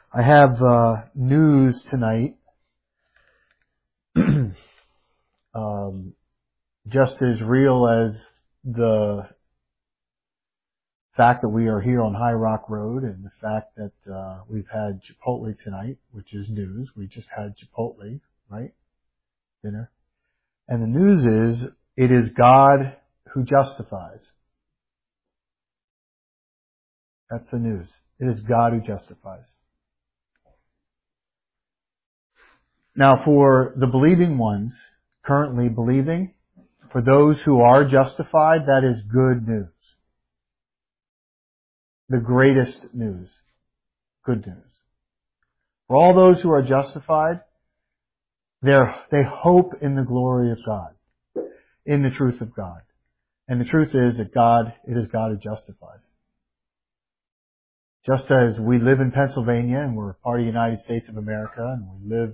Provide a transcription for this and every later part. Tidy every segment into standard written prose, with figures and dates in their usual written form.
I have news tonight, just as real as the fact that we are here on High Rock Road and the fact that we've had Chipotle tonight, which is news. We just had Chipotle, right? Dinner. And the news is, it is God who justifies. That's the news. It is God who justifies. Now, for the believing ones, currently believing, for those who are justified, that is good news. The greatest news. Good news. For all those who are justified, they hope in the glory of God, in the truth of God. And the truth is that it is God who justifies. Just as we live in Pennsylvania and we're part of the United States of America and we live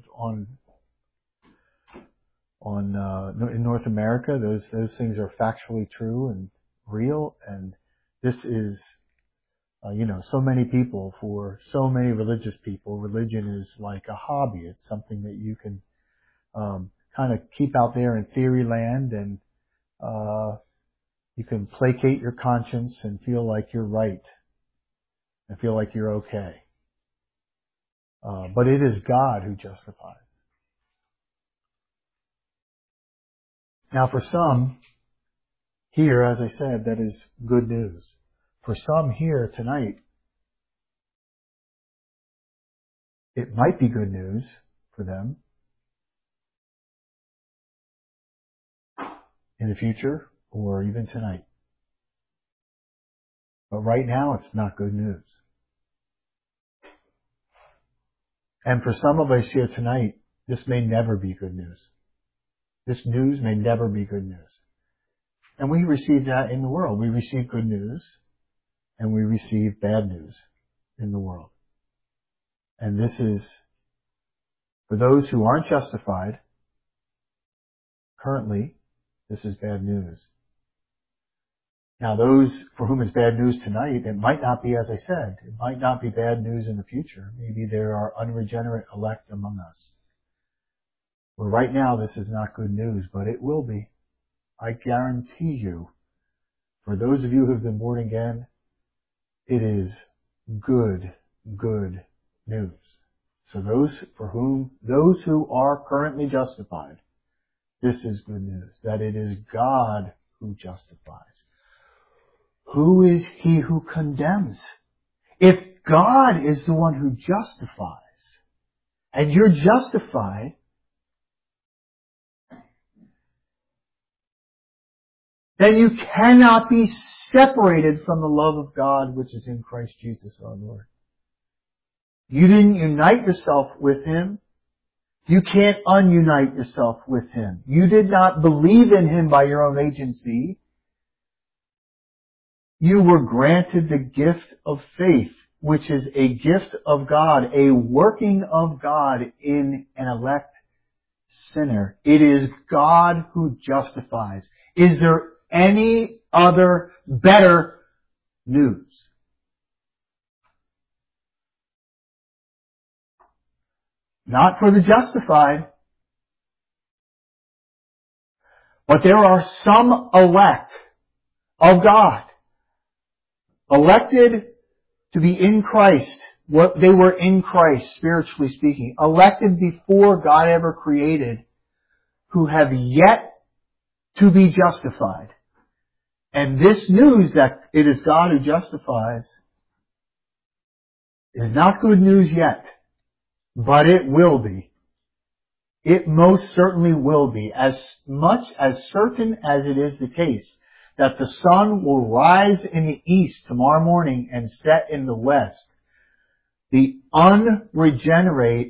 in North America, those things are factually true and real. And this is, so many people, for so many religious people, religion is like a hobby. It's something that you can kind of keep out there in theory land, and you can placate your conscience and feel like you're right. I feel like you're okay. But it is God who justifies. Now for some here, as I said, that is good news. For some here tonight, it might be good news for them in the future or even tonight. But right now, it's not good news. And for some of us here tonight, this may never be good news. This news may never be good news. And we receive that in the world. We receive good news and we receive bad news in the world. And this is, for those who aren't justified, currently, this is bad news. Now those for whom it's bad news tonight, it might not be, as I said, it might not be bad news in the future. Maybe there are unregenerate elect among us. Well, right now this is not good news, but it will be. I guarantee you, for those of you who have been born again, it is good news. So those who are currently justified, this is good news, that it is God who justifies. Who is he who condemns? If God is the one who justifies, and you're justified, then you cannot be separated from the love of God which is in Christ Jesus our Lord. You didn't unite yourself with Him. You can't ununite yourself with Him. You did not believe in Him by your own agency. You were granted the gift of faith, which is a gift of God, a working of God in an elect sinner. It is God who justifies. Is there any other better news? Not for the justified. But there are some elect of God, elected to be in Christ. What they were in Christ, spiritually speaking, elected before God ever created, who have yet to be justified. And this news that it is God who justifies is not good news yet, but it will be. It most certainly will be, as much as certain as it is the case that the sun will rise in the east tomorrow morning and set in the west. The unregenerate,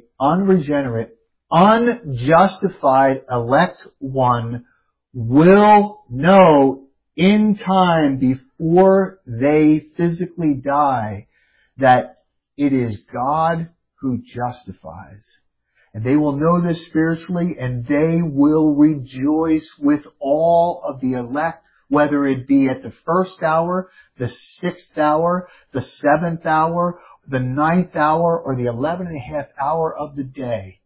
unjustified elect one will know in time before they physically die that it is God who justifies. And they will know this spiritually, and they will rejoice with all of the elect, whether it be at the first hour, the 6th hour, the 7th hour, the 9th hour or the 11.5 hour of the day,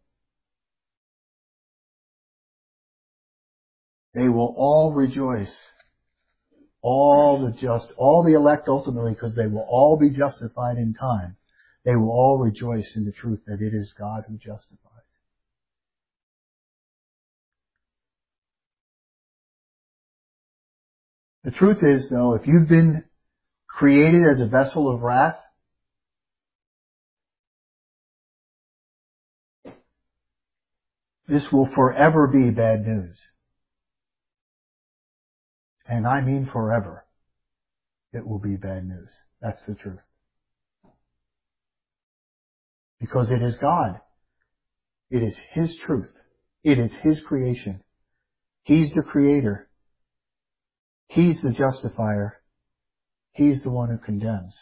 they will all rejoice. All the elect ultimately, because they will all be justified in time. They will all rejoice in the truth that it is God who justifies. The truth is, though, if you've been created as a vessel of wrath, this will forever be bad news. And I mean forever. It will be bad news. That's the truth. Because it is God. It is His truth. It is His creation. He's the creator. He's the justifier. He's the one who condemns.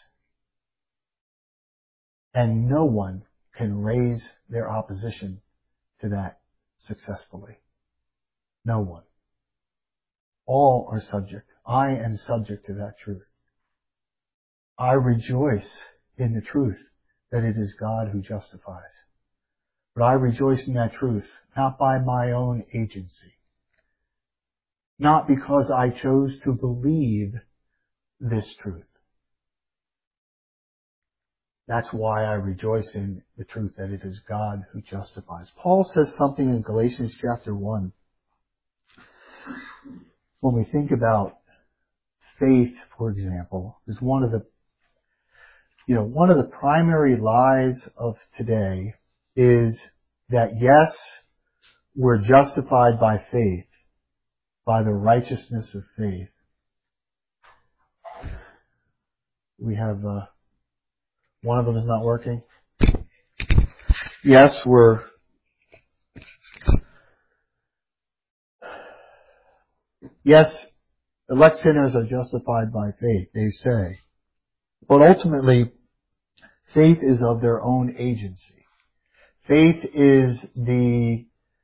And no one can raise their opposition to that successfully. No one. All are subject. I am subject to that truth. I rejoice in the truth that it is God who justifies. But I rejoice in that truth not by my own agency. Not because I chose to believe this truth. That's why I rejoice in the truth that it is God who justifies. Paul says something in Galatians chapter 1. When we think about faith, for example, is one of the primary lies of today is that yes, we're justified by faith, by the righteousness of faith. We have, one of them is not working. Yes, elect sinners are justified by faith, they say. But ultimately, faith is of their own agency. Faith is you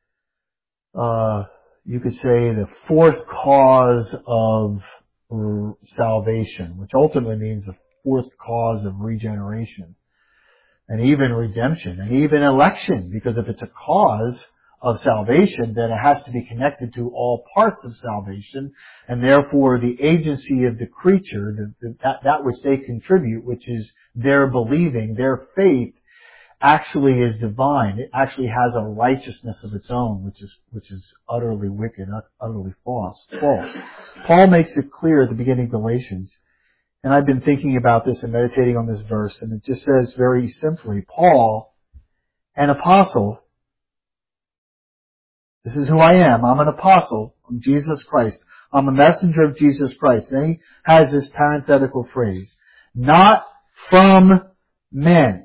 could say, the fourth cause of salvation, which ultimately means the fourth cause of regeneration, and even redemption, and even election, because if it's a cause of salvation, then it has to be connected to all parts of salvation, and therefore the agency of the creature, that which they contribute, which is their believing, their faith, actually is divine. It actually has a righteousness of its own, which is utterly wicked, utterly false. Paul makes it clear at the beginning of Galatians, and I've been thinking about this and meditating on this verse, and it just says very simply, Paul, an apostle. This is who I am. I'm an apostle of Jesus Christ. I'm a messenger of Jesus Christ. And he has this parenthetical phrase, not from men.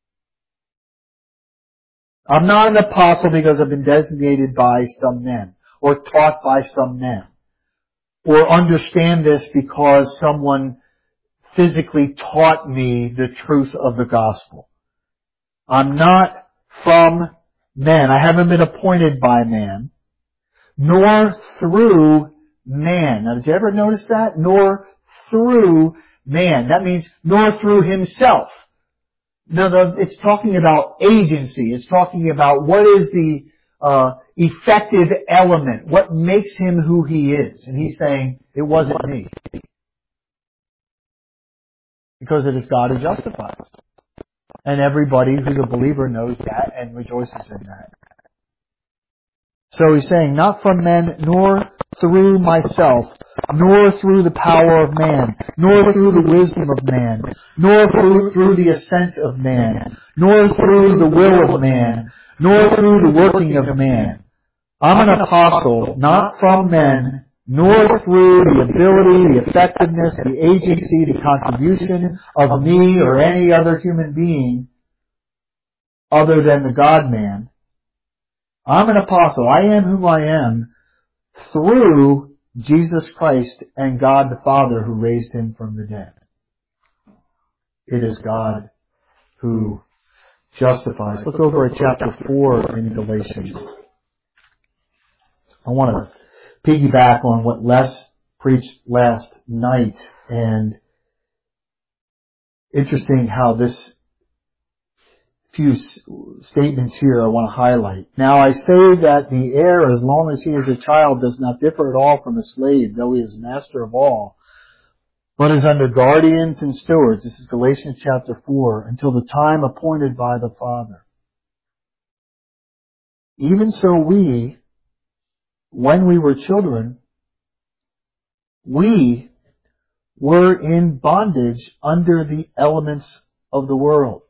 I'm not an apostle because I've been designated by some men, or taught by some men, or understand this because someone physically taught me the truth of the gospel. I'm not from men. I haven't been appointed by man, nor through man. Now, did you ever notice that? Nor through man. That means nor through himself. No, it's talking about agency. It's talking about what is the effective element, what makes him who he is. And he's saying, it wasn't me. Because it is God who justifies. And everybody who's a believer knows that and rejoices in that. So he's saying, not from men, nor through myself, nor through the power of man, nor through the wisdom of man, nor through the assent of man, nor through the will of man, nor through the working of man. I'm an apostle, not from men, nor through the ability, the effectiveness, the agency, the contribution of me or any other human being other than the God-man. I'm an apostle. I am who I am through Jesus Christ and God the Father who raised him from the dead. It is God who justifies. Look over at chapter 4 in Galatians. I want to piggyback on what Les preached last night, and interesting how this few statements here I want to highlight. Now I say that the heir, as long as he is a child, does not differ at all from a slave, though he is master of all, but is under guardians and stewards. This is Galatians chapter 4, until the time appointed by the Father. Even so we, when we were children, we were in bondage under the elements of the world.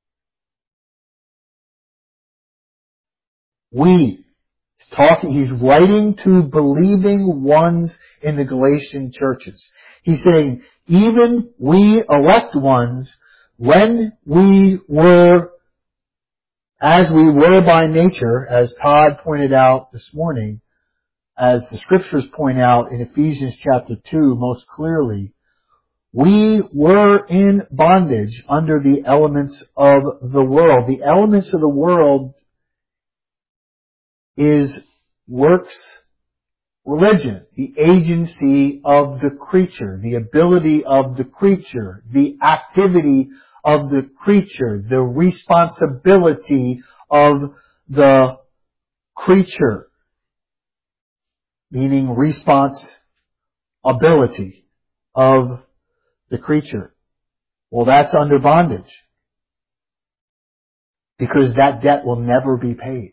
He's writing to believing ones in the Galatian churches. He's saying, even we elect ones, when we were, as we were by nature, as Todd pointed out this morning, as the scriptures point out in Ephesians chapter 2 most clearly, we were in bondage under the elements of the world. The elements of the world is works religion, the agency of the creature, the ability of the creature, the activity of the creature, the responsibility of the creature, meaning responsibility of the creature. Well, that's under bondage, because that debt will never be paid.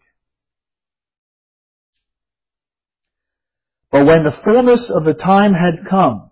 But when the fullness of the time had come,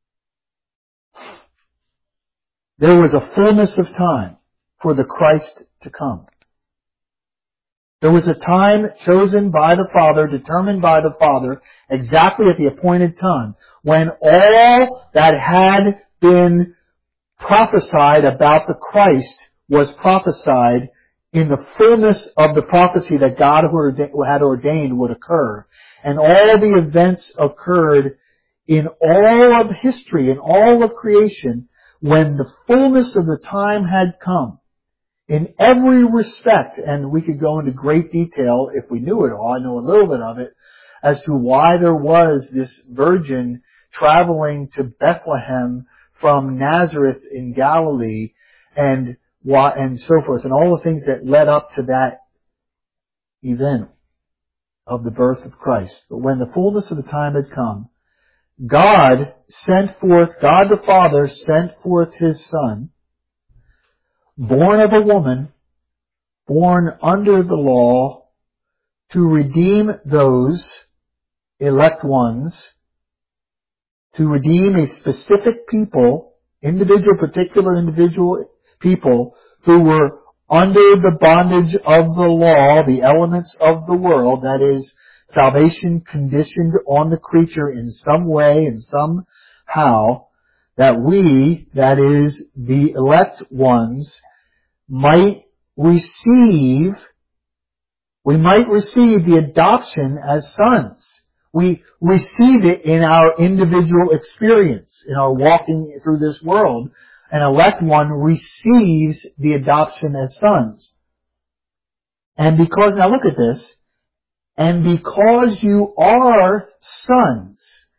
there was a fullness of time for the Christ to come. There was a time chosen by the Father, determined by the Father, exactly at the appointed time, when all that had been prophesied about the Christ was prophesied in the fullness of the prophecy that God had ordained would occur. And all the events occurred in all of history, in all of creation, when the fullness of the time had come. In every respect, and we could go into great detail if we knew it all, I know a little bit of it, as to why there was this virgin traveling to Bethlehem from Nazareth in Galilee, and so forth, and all the things that led up to that event of the birth of Christ. But when the fullness of the time had come, God the Father sent forth His Son, born of a woman, born under the law, to redeem those elect ones, to redeem a specific people, particular individual people who were under the bondage of the law, the elements of the world, that is, salvation conditioned on the creature in some way and somehow, that we, that is, the elect ones, might receive the adoption as sons. We receive it in our individual experience, in our walking through this world. An elect one receives the adoption as sons. And now look at this, and because you are sons,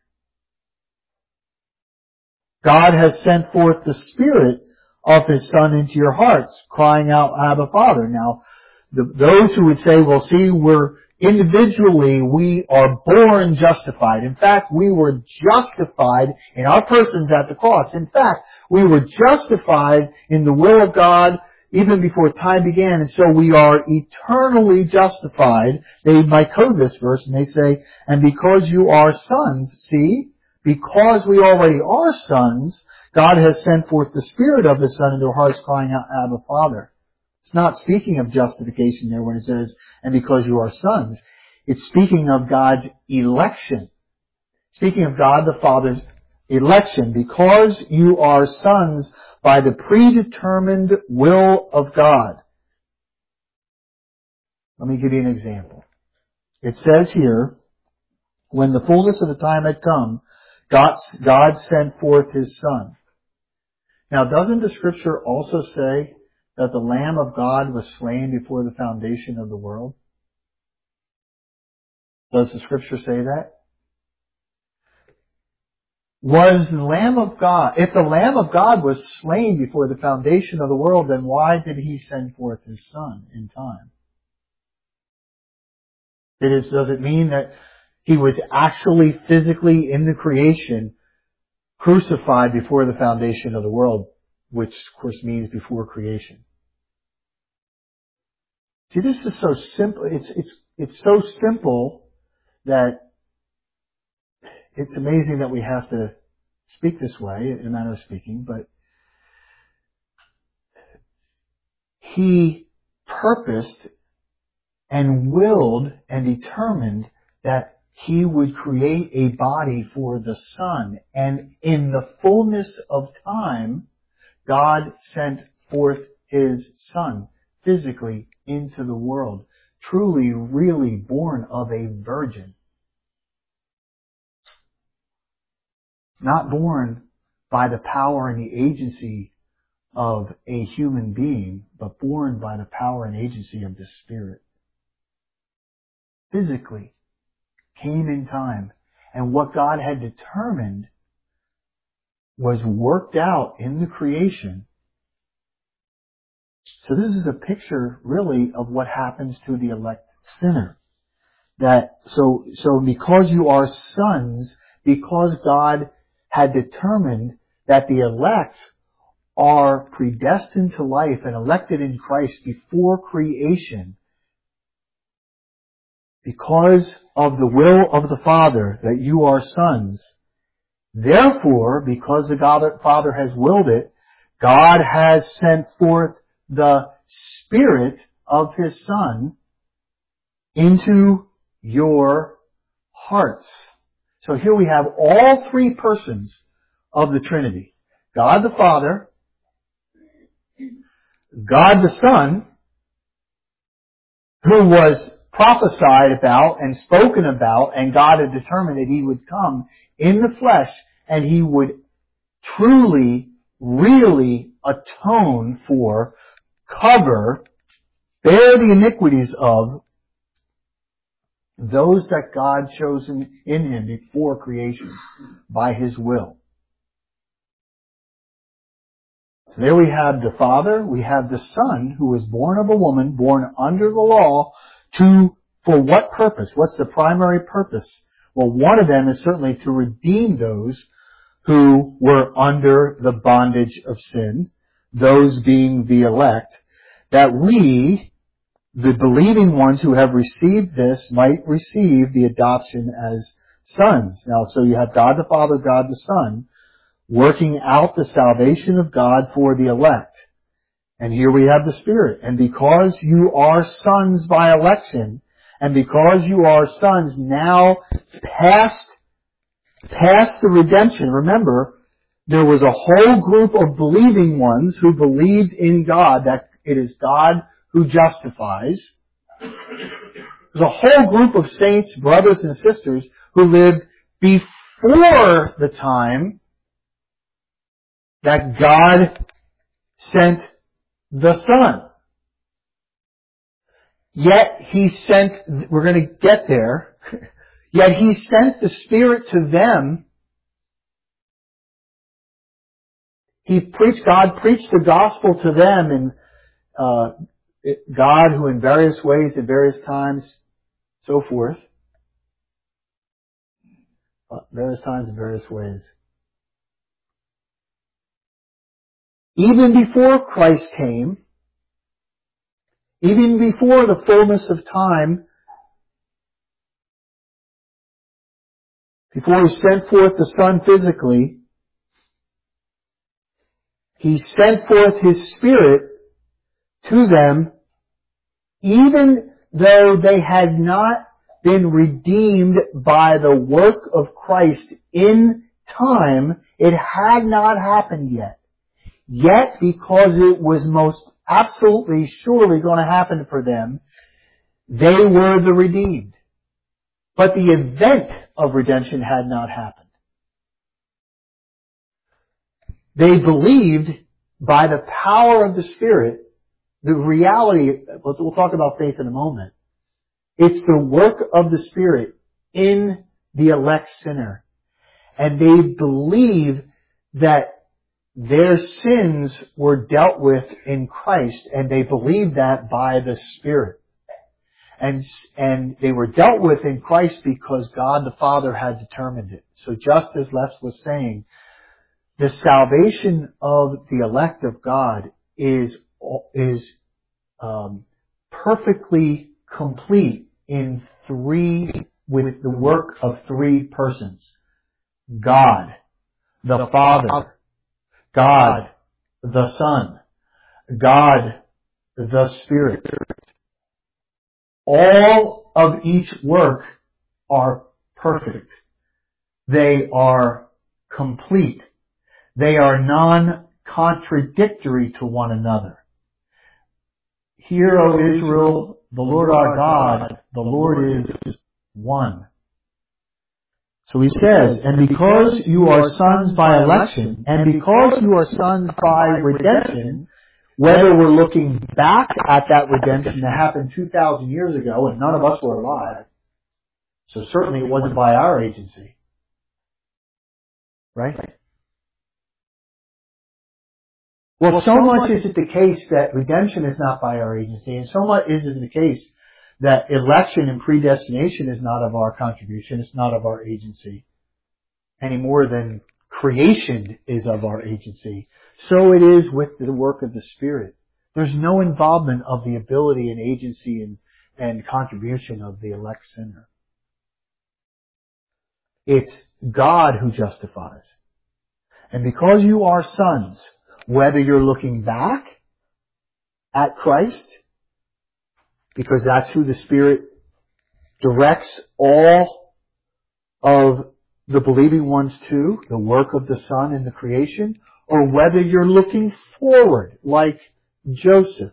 God has sent forth the Spirit of His Son into your hearts, crying out, Abba, Father. Now, those who would say, well, see, we are born justified. In fact, we were justified in our persons at the cross. In fact, we were justified in the will of God even before time began, and so we are eternally justified. They might quote this verse and they say, and because you are sons, see, because we already are sons, God has sent forth the Spirit of His Son into our hearts, crying out, Abba, Father. It's not speaking of justification there when it says, and because you are sons. It's speaking of God's election. Speaking of God the Father's election. Because you are sons by the predetermined will of God. Let me give you an example. It says here, when the fullness of the time had come, God sent forth His Son. Now, doesn't the Scripture also say that the Lamb of God was slain before the foundation of the world? Does the Scripture say that? was the Lamb of God. If the Lamb of God was slain before the foundation of the world, then why did He send forth His Son in time? Does it mean that He was actually physically in the creation crucified before the foundation of the world, which of course means before creation? See, this is so simple. It's so simple that it's amazing that we have to speak this way, in a manner of speaking, but He purposed and willed and determined that He would create a body for the Son. And in the fullness of time, God sent forth His Son physically into the world, truly, really born of a virgin. Not born by the power and the agency of a human being, but born by the power and agency of the Spirit. Physically came in time, and what God had determined was worked out in the creation. So this is a picture really of what happens to the elect sinner. So because you are sons, because God had determined that the elect are predestined to life and elected in Christ before creation, because of the will of the Father that you are sons. Therefore, because the Father has willed it, God has sent forth the Spirit of His Son into your hearts. So here we have all three persons of the Trinity. God the Father, God the Son, who was prophesied about and spoken about, and God had determined that He would come in the flesh and He would truly, really atone for, cover, bear the iniquities of those that God chose in Him before creation by His will. So there we have the Father, we have the Son, who was born of a woman, born under the law, for what purpose? What's the primary purpose? Well, one of them is certainly to redeem those who were under the bondage of sin, those being the elect, that we, the believing ones who have received this, might receive the adoption as sons. Now, so you have God the Father, God the Son, working out the salvation of God for the elect. And here we have the Spirit. And because you are sons by election, and because you are sons now past the redemption, remember, there was a whole group of believing ones who believed in God, that it is God who justifies. There's a whole group of saints, brothers and sisters, who lived before the time that God sent the Son. Yet He sent, we're going to get there, yet He sent the Spirit to them. God preached the gospel to them, and God, who in various ways, at various times, so forth, various times in various ways. Even before Christ came, even before the fullness of time, before He sent forth the Son physically, He sent forth His Spirit to them, even though they had not been redeemed by the work of Christ in time. It had not happened yet. Yet, because it was most absolutely surely going to happen for them, they were the redeemed. But the event of redemption had not happened. They believed by the power of the Spirit, the reality, we'll talk about faith in a moment. It's the work of the Spirit in the elect sinner. And they believe that their sins were dealt with in Christ, and they believe that by the Spirit. And they were dealt with in Christ because God the Father had determined it. So just as Les was saying, the salvation of the elect of God is perfectly complete with the work of three persons. God, the Father, God, the Son, God, the Spirit. All of each work are perfect. They are complete. They are non-contradictory to one another. Hear, O Israel, the Lord our God, the Lord is one. So he says, and because you are sons by election, and because you are sons by redemption, whether we're looking back at that redemption that happened 2,000 years ago, and none of us were alive, so certainly it wasn't by our agency. Right? Well, so much is it the case that redemption is not by our agency, and so much is it the case that election and predestination is not of our contribution, it's not of our agency, any more than creation is of our agency. So it is with the work of the Spirit. There's no involvement of the ability and agency and contribution of the elect sinner. It's God who justifies. And because you are sons, whether you're looking back at Christ, because that's who the Spirit directs all of the believing ones to, the work of the Son in the creation, or whether you're looking forward, like Joseph,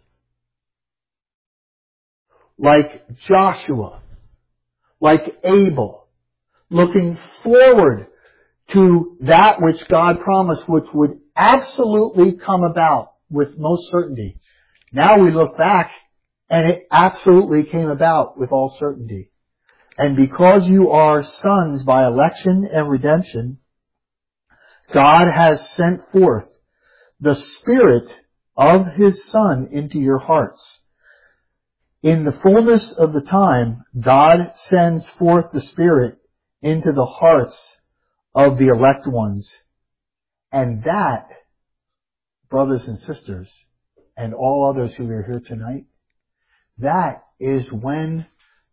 like Joshua, like Abel, looking forward to that which God promised, which would absolutely come about with most certainty. Now we look back, and it absolutely came about with all certainty. And because you are sons by election and redemption, God has sent forth the Spirit of His Son into your hearts. In the fullness of the time, God sends forth the Spirit into the hearts of the elect ones. And that, brothers and sisters, and all others who are here tonight, that is when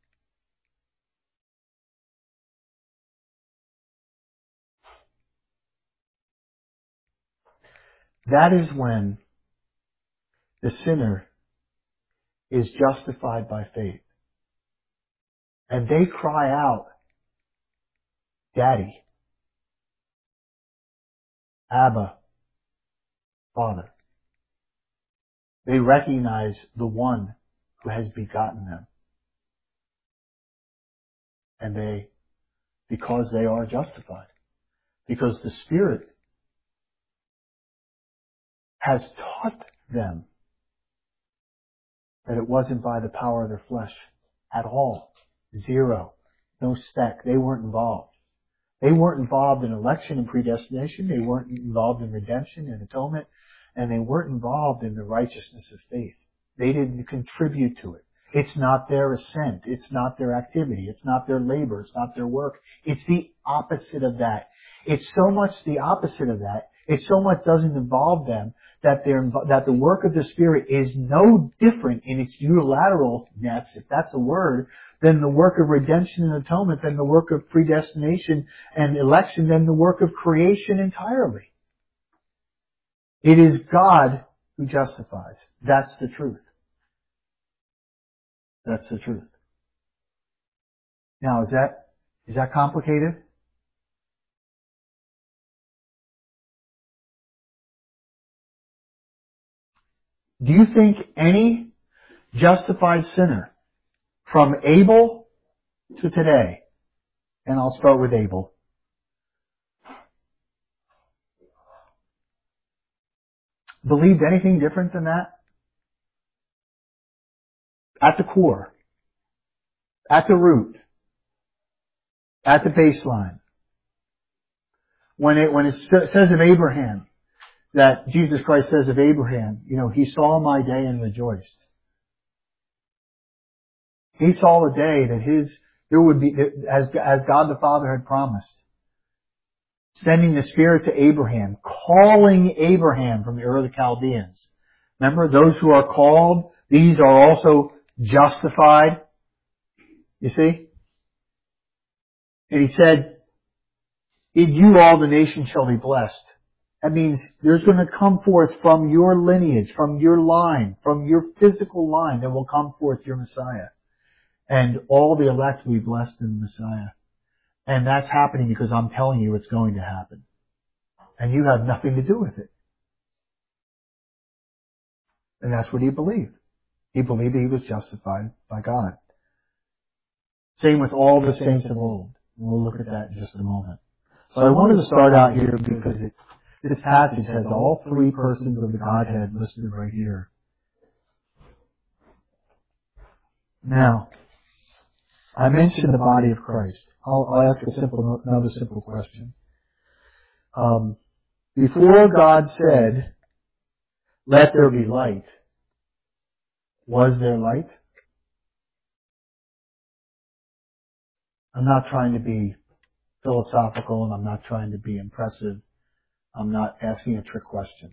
the sinner is justified by faith. And they cry out, Daddy, Abba, Father. They recognize the one who has begotten them. And because they are justified. Because the Spirit has taught them that it wasn't by the power of their flesh at all. Zero. No speck. They weren't involved. They weren't involved in election and predestination. They weren't involved in redemption and atonement. And they weren't involved in the righteousness of faith. They didn't contribute to it. It's not their assent. It's not their activity. It's not their labor. It's not their work. It's the opposite of that. It's so much the opposite of that. It so much doesn't involve them that the work of the Spirit is no different in its unilateralness, if that's a word, than the work of redemption and atonement, than the work of predestination and election, than the work of creation entirely. It is God who justifies. That's the truth. That's the truth. Now, is that complicated? Do you think any justified sinner from Abel to today, and I'll start with Abel, believed anything different than that? At the core, at the root, at the baseline. when it says of Abraham, that Jesus Christ says of Abraham, he saw my day and rejoiced. He saw the day that there would be, as God the Father had promised, sending the Spirit to Abraham, calling Abraham from the Ur of the Chaldeans. Remember, those who are called, these are also justified. You see? And he said, in you all the nations shall be blessed. That means there's going to come forth from your lineage, from your line, from your physical line, that will come forth your Messiah. And all the elect will be blessed in the Messiah. And that's happening because I'm telling you it's going to happen. And you have nothing to do with it. And that's what he believed. He believed he was justified by God. Same with all the saints of old. We'll look at that in just a moment. So I wanted to start out here because this passage has all three persons of the Godhead listed right here. Now, I mentioned the body of Christ. I'll ask another simple question. Before God said, "Let there be light," was there light? I'm not trying to be philosophical, and I'm not trying to be impressive. I'm not asking a trick question.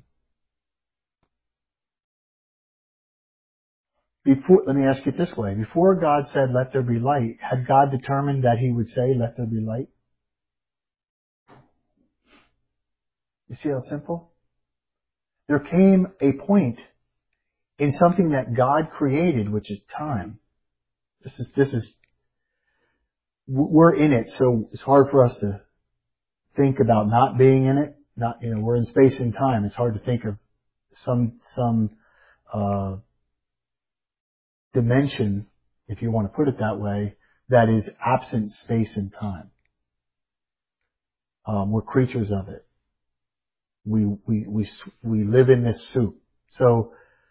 Let me ask it this way. Before God said, "Let there be light," had God determined that he would say, "Let there be light"? You see how simple? There came a point in something that God created, which is time. We're in it, so it's hard for us to think about not being in it. We're in space and time. It's hard to think of some dimension, if you want to put it that way, that is absent space and time. We're creatures of it. We live in this soup. So,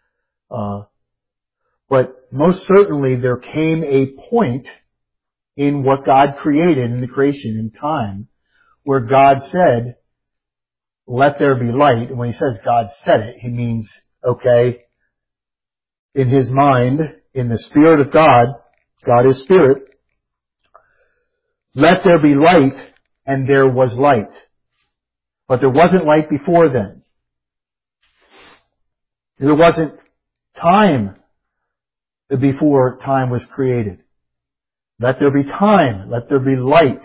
but most certainly there came a point in what God created in the creation in time where God said, "Let there be light." And when he says God said it, he means, okay, in his mind, in the Spirit of God, God is Spirit, "Let there be light," and there was light. But there wasn't light before then. There wasn't time before time was created. Let there be time. Let there be light.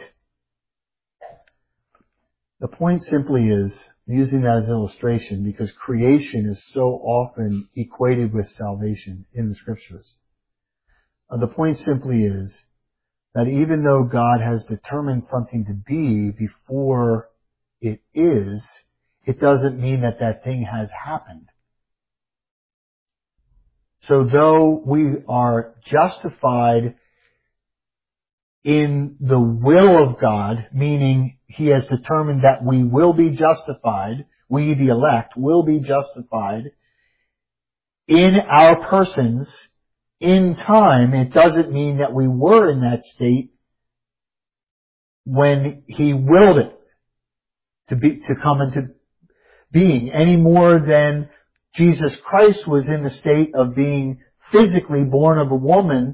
The point simply is, using that as an illustration, because creation is so often equated with salvation in the Scriptures. The point simply is that even though God has determined something to be before it is, it doesn't mean that that thing has happened. So though we are justified in the will of God, meaning he has determined that we will be justified, we the elect will be justified in our persons in time, it doesn't mean that we were in that state when he willed it to come into being, any more than Jesus Christ was in the state of being physically born of a woman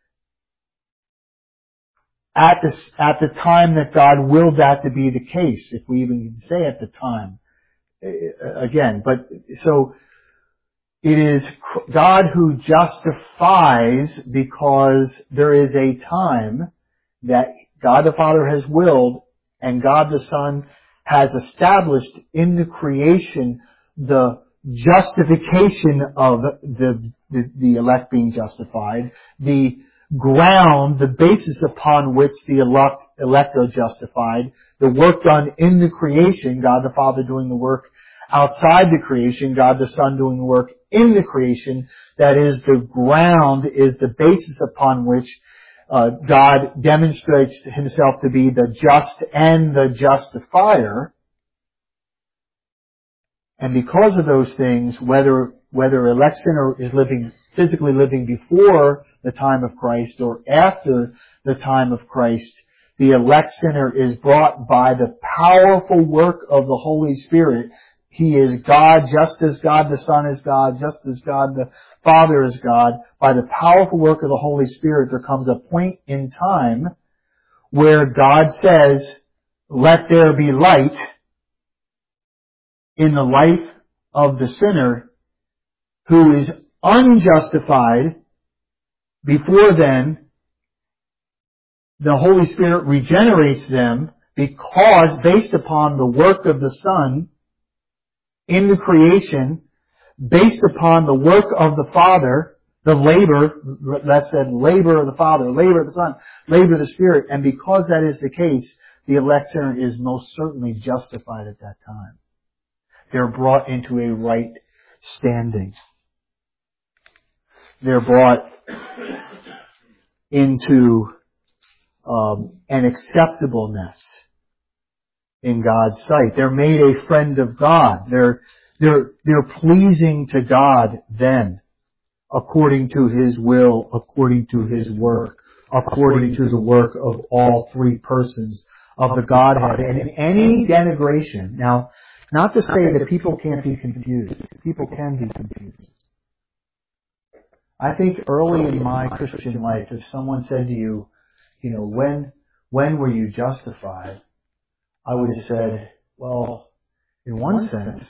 at the time that God willed that to be the case, if we even can say at the time. Again, but so it is God who justifies because there is a time that God the Father has willed and God the Son has established in the creation the justification of the elect being justified, the ground, the basis upon which the elect are justified, the work done in the creation, God the Father doing the work outside the creation, God the Son doing the work in the creation, that is the ground, is the basis upon which God demonstrates himself to be the just and the justifier. And because of those things, whether elect sinner is physically living before the time of Christ or after the time of Christ, the elect sinner is brought by the powerful work of the Holy Spirit. He is God, just as God the Son is God, just as God the Father is God. By the powerful work of the Holy Spirit, there comes a point in time where God says, let there be light in the life of the sinner who is unjustified. Before then, the Holy Spirit regenerates them because, based upon the work of the Son in the creation, based upon the work of the Father, the labor, that said, labor of the Father, labor of the Son, labor of the Spirit, and because that is the case, the elect sinner is most certainly justified at that time. They're brought into a right standing. They're brought into an acceptableness in God's sight. They're made a friend of God. They're pleasing to God then, according to His will, according to His work, according to the work of all three persons of the Godhead. And in any denigration, now, not to say that people can't be confused. People can be confused. I think early in my Christian life, if someone said to you, when were you justified? I would have said, well, in one sense,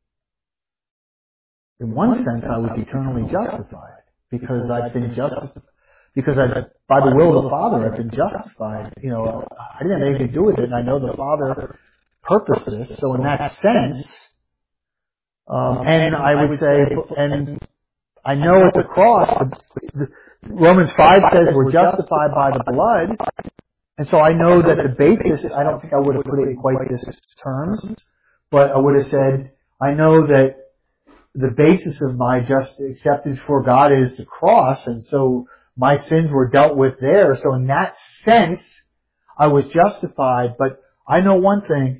I was eternally justified because I've been justified. Because by the will of the Father, I've been justified. I didn't have anything to do with it, and I know the Father purposed this. So in that sense, and I would say, and I know at the cross, Romans 5 says we're justified by the blood. And so I know that the basis, I don't think I would have put it in quite this terms, but I would have said, I know that the basis of my just acceptance for God is the cross, and so my sins were dealt with there. So in that sense, I was justified, but I know one thing.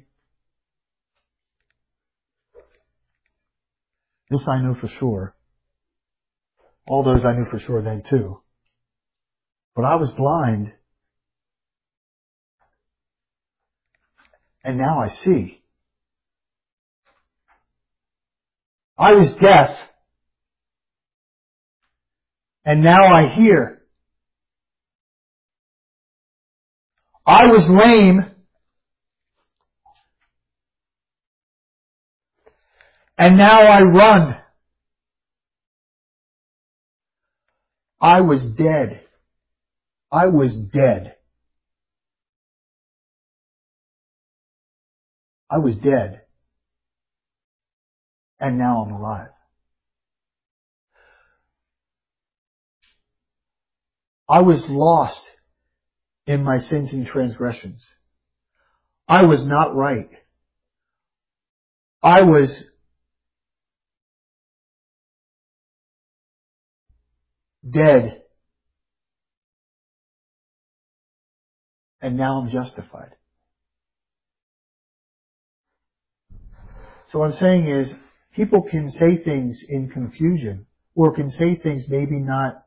This I know for sure. All those I knew for sure then too. But I was blind. And now I see. I was deaf. And now I hear. I was lame. And now I run. I was dead. I was dead. I was dead. And now I'm alive. I was lost in my sins and transgressions. I was not right. I was dead. And now I'm justified. So what I'm saying is, people can say things in confusion, or can say things maybe not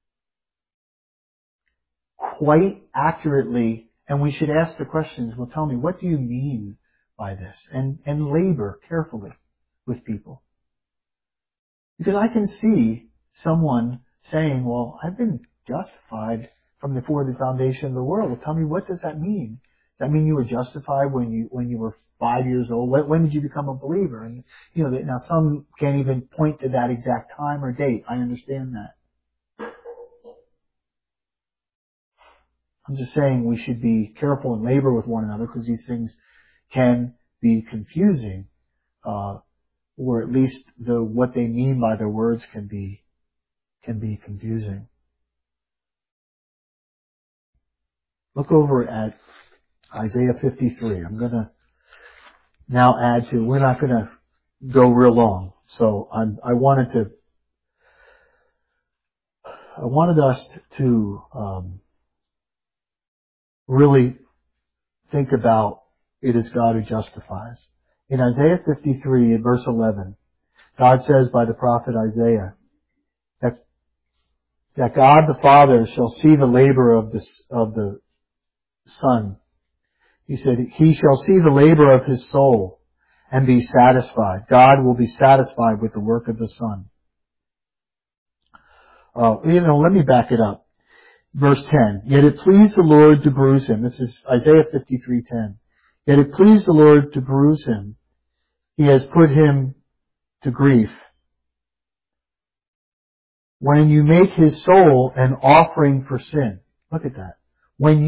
quite accurately, and we should ask the questions, well, tell me, what do you mean by this? And labor carefully with people. Because I can see someone saying, well, I've been justified from before the foundation of the world. Well, tell me, what does that mean? Does that mean you were justified when you were 5 years old? When did you become a believer? And, now some can't even point to that exact time or date. I understand that. I'm just saying we should be careful and labor with one another because these things can be confusing, or at least what they mean by their words can be confusing. Look over at Isaiah 53. I'm going to now add to, we're not going to go real long. So I wanted us to really think about it is God who justifies. In Isaiah 53, in verse 11, God says by the prophet Isaiah that God the Father shall see the labor of the Son. He said, he shall see the labor of his soul and be satisfied. God will be satisfied with the work of the Son. Let me back it up. Verse 10. Yet it pleased the Lord to bruise him. This is Isaiah 53:10. Yet it pleased the Lord to bruise him. He has put him to grief. When you make his soul an offering for sin. Look at that. When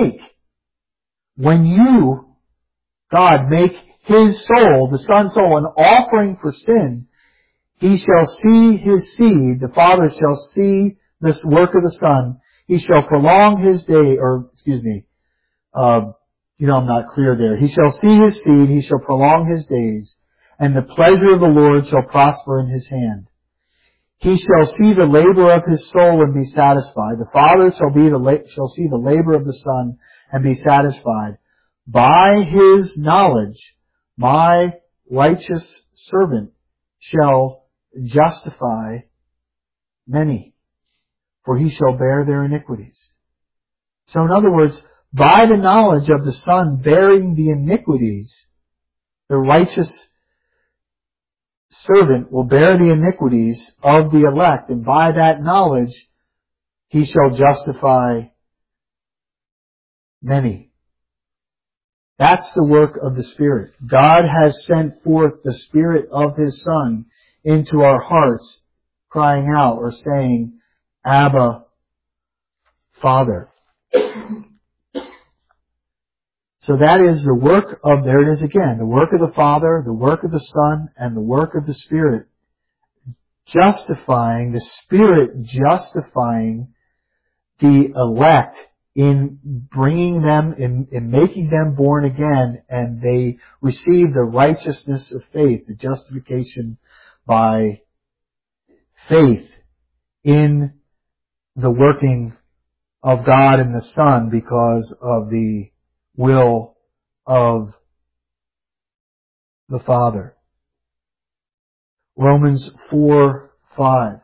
you, God, make his soul, the Son's soul, an offering for sin, he shall see his seed, the Father shall see this work of the Son. He shall prolong his day, I'm not clear there. He shall see his seed, he shall prolong his days, and the pleasure of the Lord shall prosper in his hand. He shall see the labor of his soul and be satisfied. The Father shall see the labor of the Son and be satisfied. By his knowledge, my righteous servant shall justify many, for he shall bear their iniquities. So in other words, by the knowledge of the Son bearing the iniquities, the righteous servant will bear the iniquities of the elect, and by that knowledge he shall justify many. That's the work of the Spirit. God has sent forth the Spirit of his Son into our hearts, crying out or saying, Abba, Father. So that is the work of, there it is again, the work of the Father, the work of the Son, and the work of the Spirit. Justifying, the Spirit justifying the elect in bringing them, in making them born again, and they receive the righteousness of faith, the justification by faith in the working of God and the Son because of the will of the Father. Romans 4:5.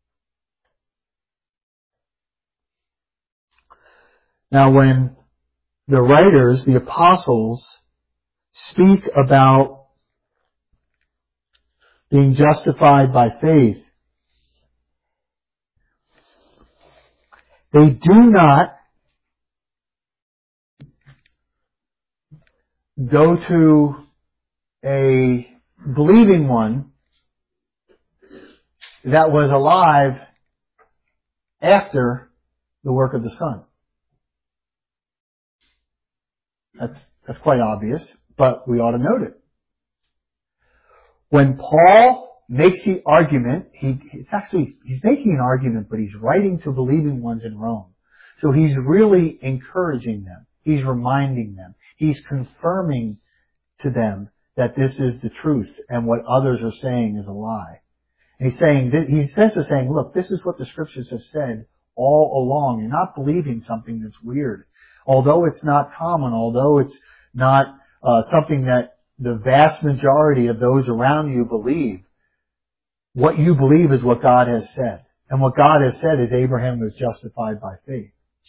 Now when the writers, the apostles, speak about being justified by faith, they do not go to a believing one that was alive after the work of the Son. That's quite obvious, but we ought to note it. When Paul makes the argument, he's making an argument, but he's writing to believing ones in Rome. So he's really encouraging them. He's reminding them. He's confirming to them that this is the truth and what others are saying is a lie. And he's saying, look, this is what the Scriptures have said all along. You're not believing something that's weird. Although it's not common, although it's not something that the vast majority of those around you believe, what you believe is what God has said. And what God has said is Abraham was justified by faith.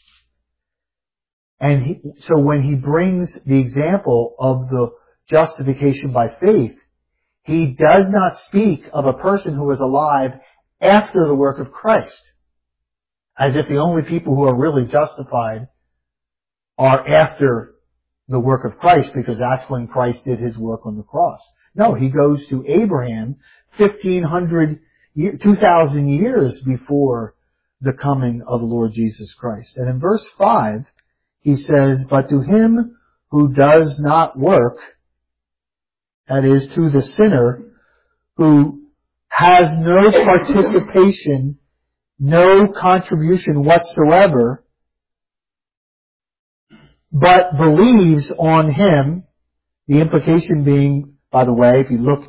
And so when he brings the example of the justification by faith, he does not speak of a person who is alive after the work of Christ, as if the only people who are really justified are after the work of Christ, because that's when Christ did his work on the cross. No, he goes to Abraham 2,000 years before the coming of the Lord Jesus Christ. And in verse 5, he says, but to him who does not work, that is, to the sinner who has no participation, no contribution whatsoever, but believes on him, the implication being, by the way, if you look,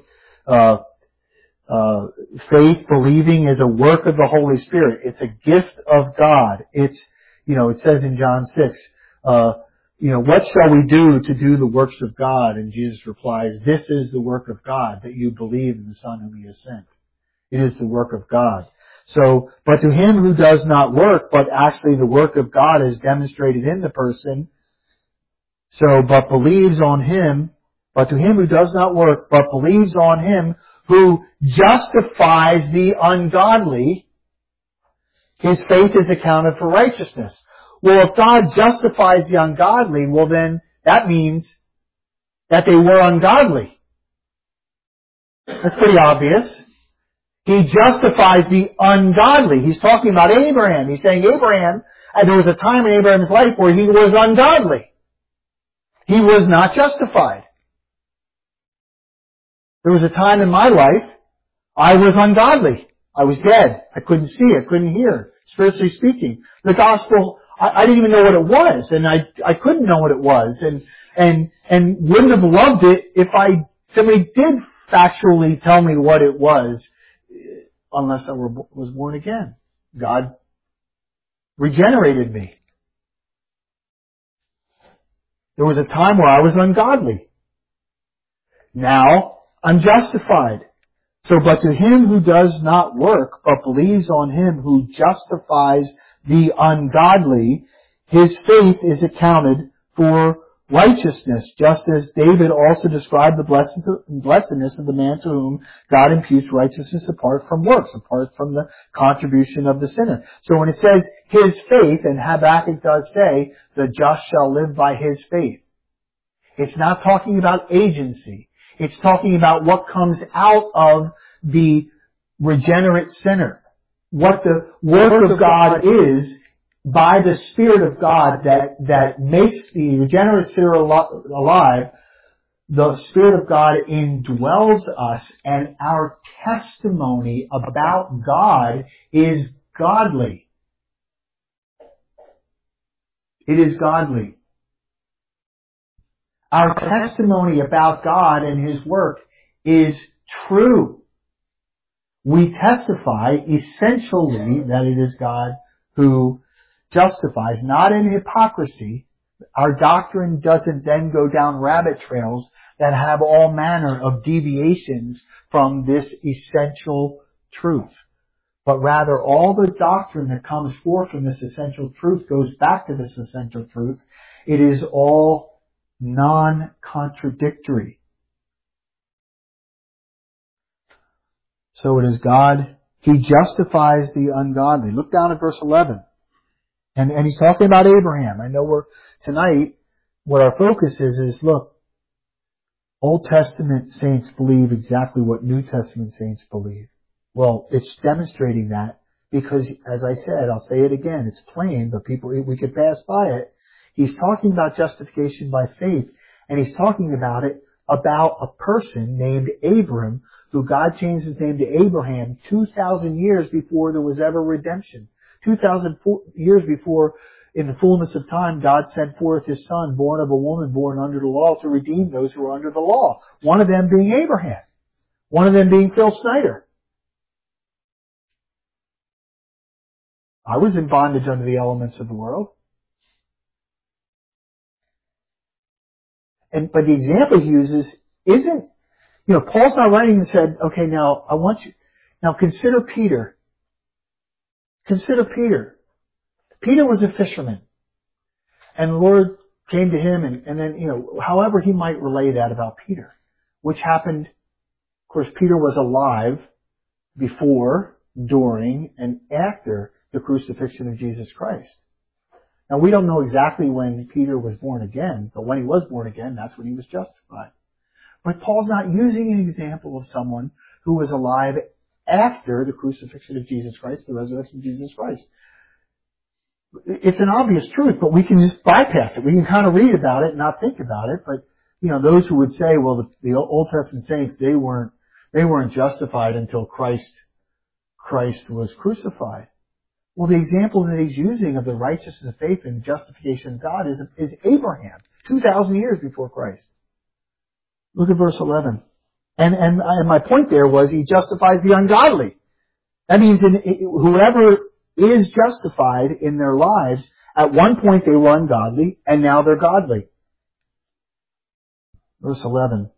faith, believing is a work of the Holy Spirit. It's a gift of God. It's, it says in John 6, what shall we do to do the works of God? And Jesus replies, this is the work of God, that you believe in the Son whom he has sent. It is the work of God. So, but to him who does not work, but actually the work of God is demonstrated in the person, So, but to him who does not work, but believes on him who justifies the ungodly, his faith is accounted for righteousness. Well, if God justifies the ungodly, well then that means that they were ungodly. That's pretty obvious. He justifies the ungodly. He's talking about Abraham. He's saying Abraham, there was a time in Abraham's life where he was ungodly. He was not justified. There was a time in my life I was ungodly. I was dead. I couldn't see. I couldn't hear. Spiritually speaking, the gospel, I didn't even know what it was, and I couldn't know what it was, and wouldn't have loved it if somebody did factually tell me what it was, unless I was born again. God regenerated me. There was a time where I was ungodly. Now I'm justified. So, but to him who does not work, but believes on him who justifies the ungodly, his faith is accounted for righteousness, just as David also described the blessedness of the man to whom God imputes righteousness apart from works, apart from the contribution of the sinner. So when it says his faith, and Habakkuk does say, the just shall live by his faith, it's not talking about agency. It's talking about what comes out of the regenerate sinner. What the work of God is by the Spirit of God that makes the regenerate sinner alive. The Spirit of God indwells us, and our testimony about God is godly. It is godly. Our testimony about God and His work is true. We testify essentially that it is God who justifies, not in hypocrisy. Our doctrine doesn't then go down rabbit trails that have all manner of deviations from this essential truth. But rather, all the doctrine that comes forth from this essential truth goes back to this essential truth. It is all non-contradictory. So it is God. He justifies the ungodly. Look down at verse 11. And he's talking about Abraham. I know tonight, what our focus is look, Old Testament saints believe exactly what New Testament saints believe. Well, it's demonstrating that because, as I said, I'll say it again, it's plain, but we could pass by it. He's talking about justification by faith, and he's talking about it about a person named Abram, who God changed his name to Abraham 2,000 years before there was ever redemption. 2,000 years before, in the fullness of time, God sent forth His Son, born of a woman, born under the law, to redeem those who were under the law. One of them being Abraham. One of them being Phil Snyder. I was in bondage under the elements of the world. But the example he uses isn't, Paul's not writing and said, okay, now consider Peter. Consider Peter. Peter was a fisherman. And the Lord came to him and then, however he might relay that about Peter, which happened, of course, Peter was alive before, during, and after the crucifixion of Jesus Christ. Now, we don't know exactly when Peter was born again, but when he was born again, that's when he was justified. But Paul's not using an example of someone who was alive after the crucifixion of Jesus Christ, the resurrection of Jesus Christ. It's an obvious truth, but we can just bypass it. We can kind of read about it and not think about it. But, those who would say, well, the Old Testament saints, they weren't justified until Christ was crucified. Well, the example that he's using of the righteousness of faith and justification of God is Abraham, 2,000 years before Christ. Look at verse 11. And my point there was he justifies the ungodly. That means whoever is justified in their lives, at one point they were ungodly, and now they're godly. Verse 11.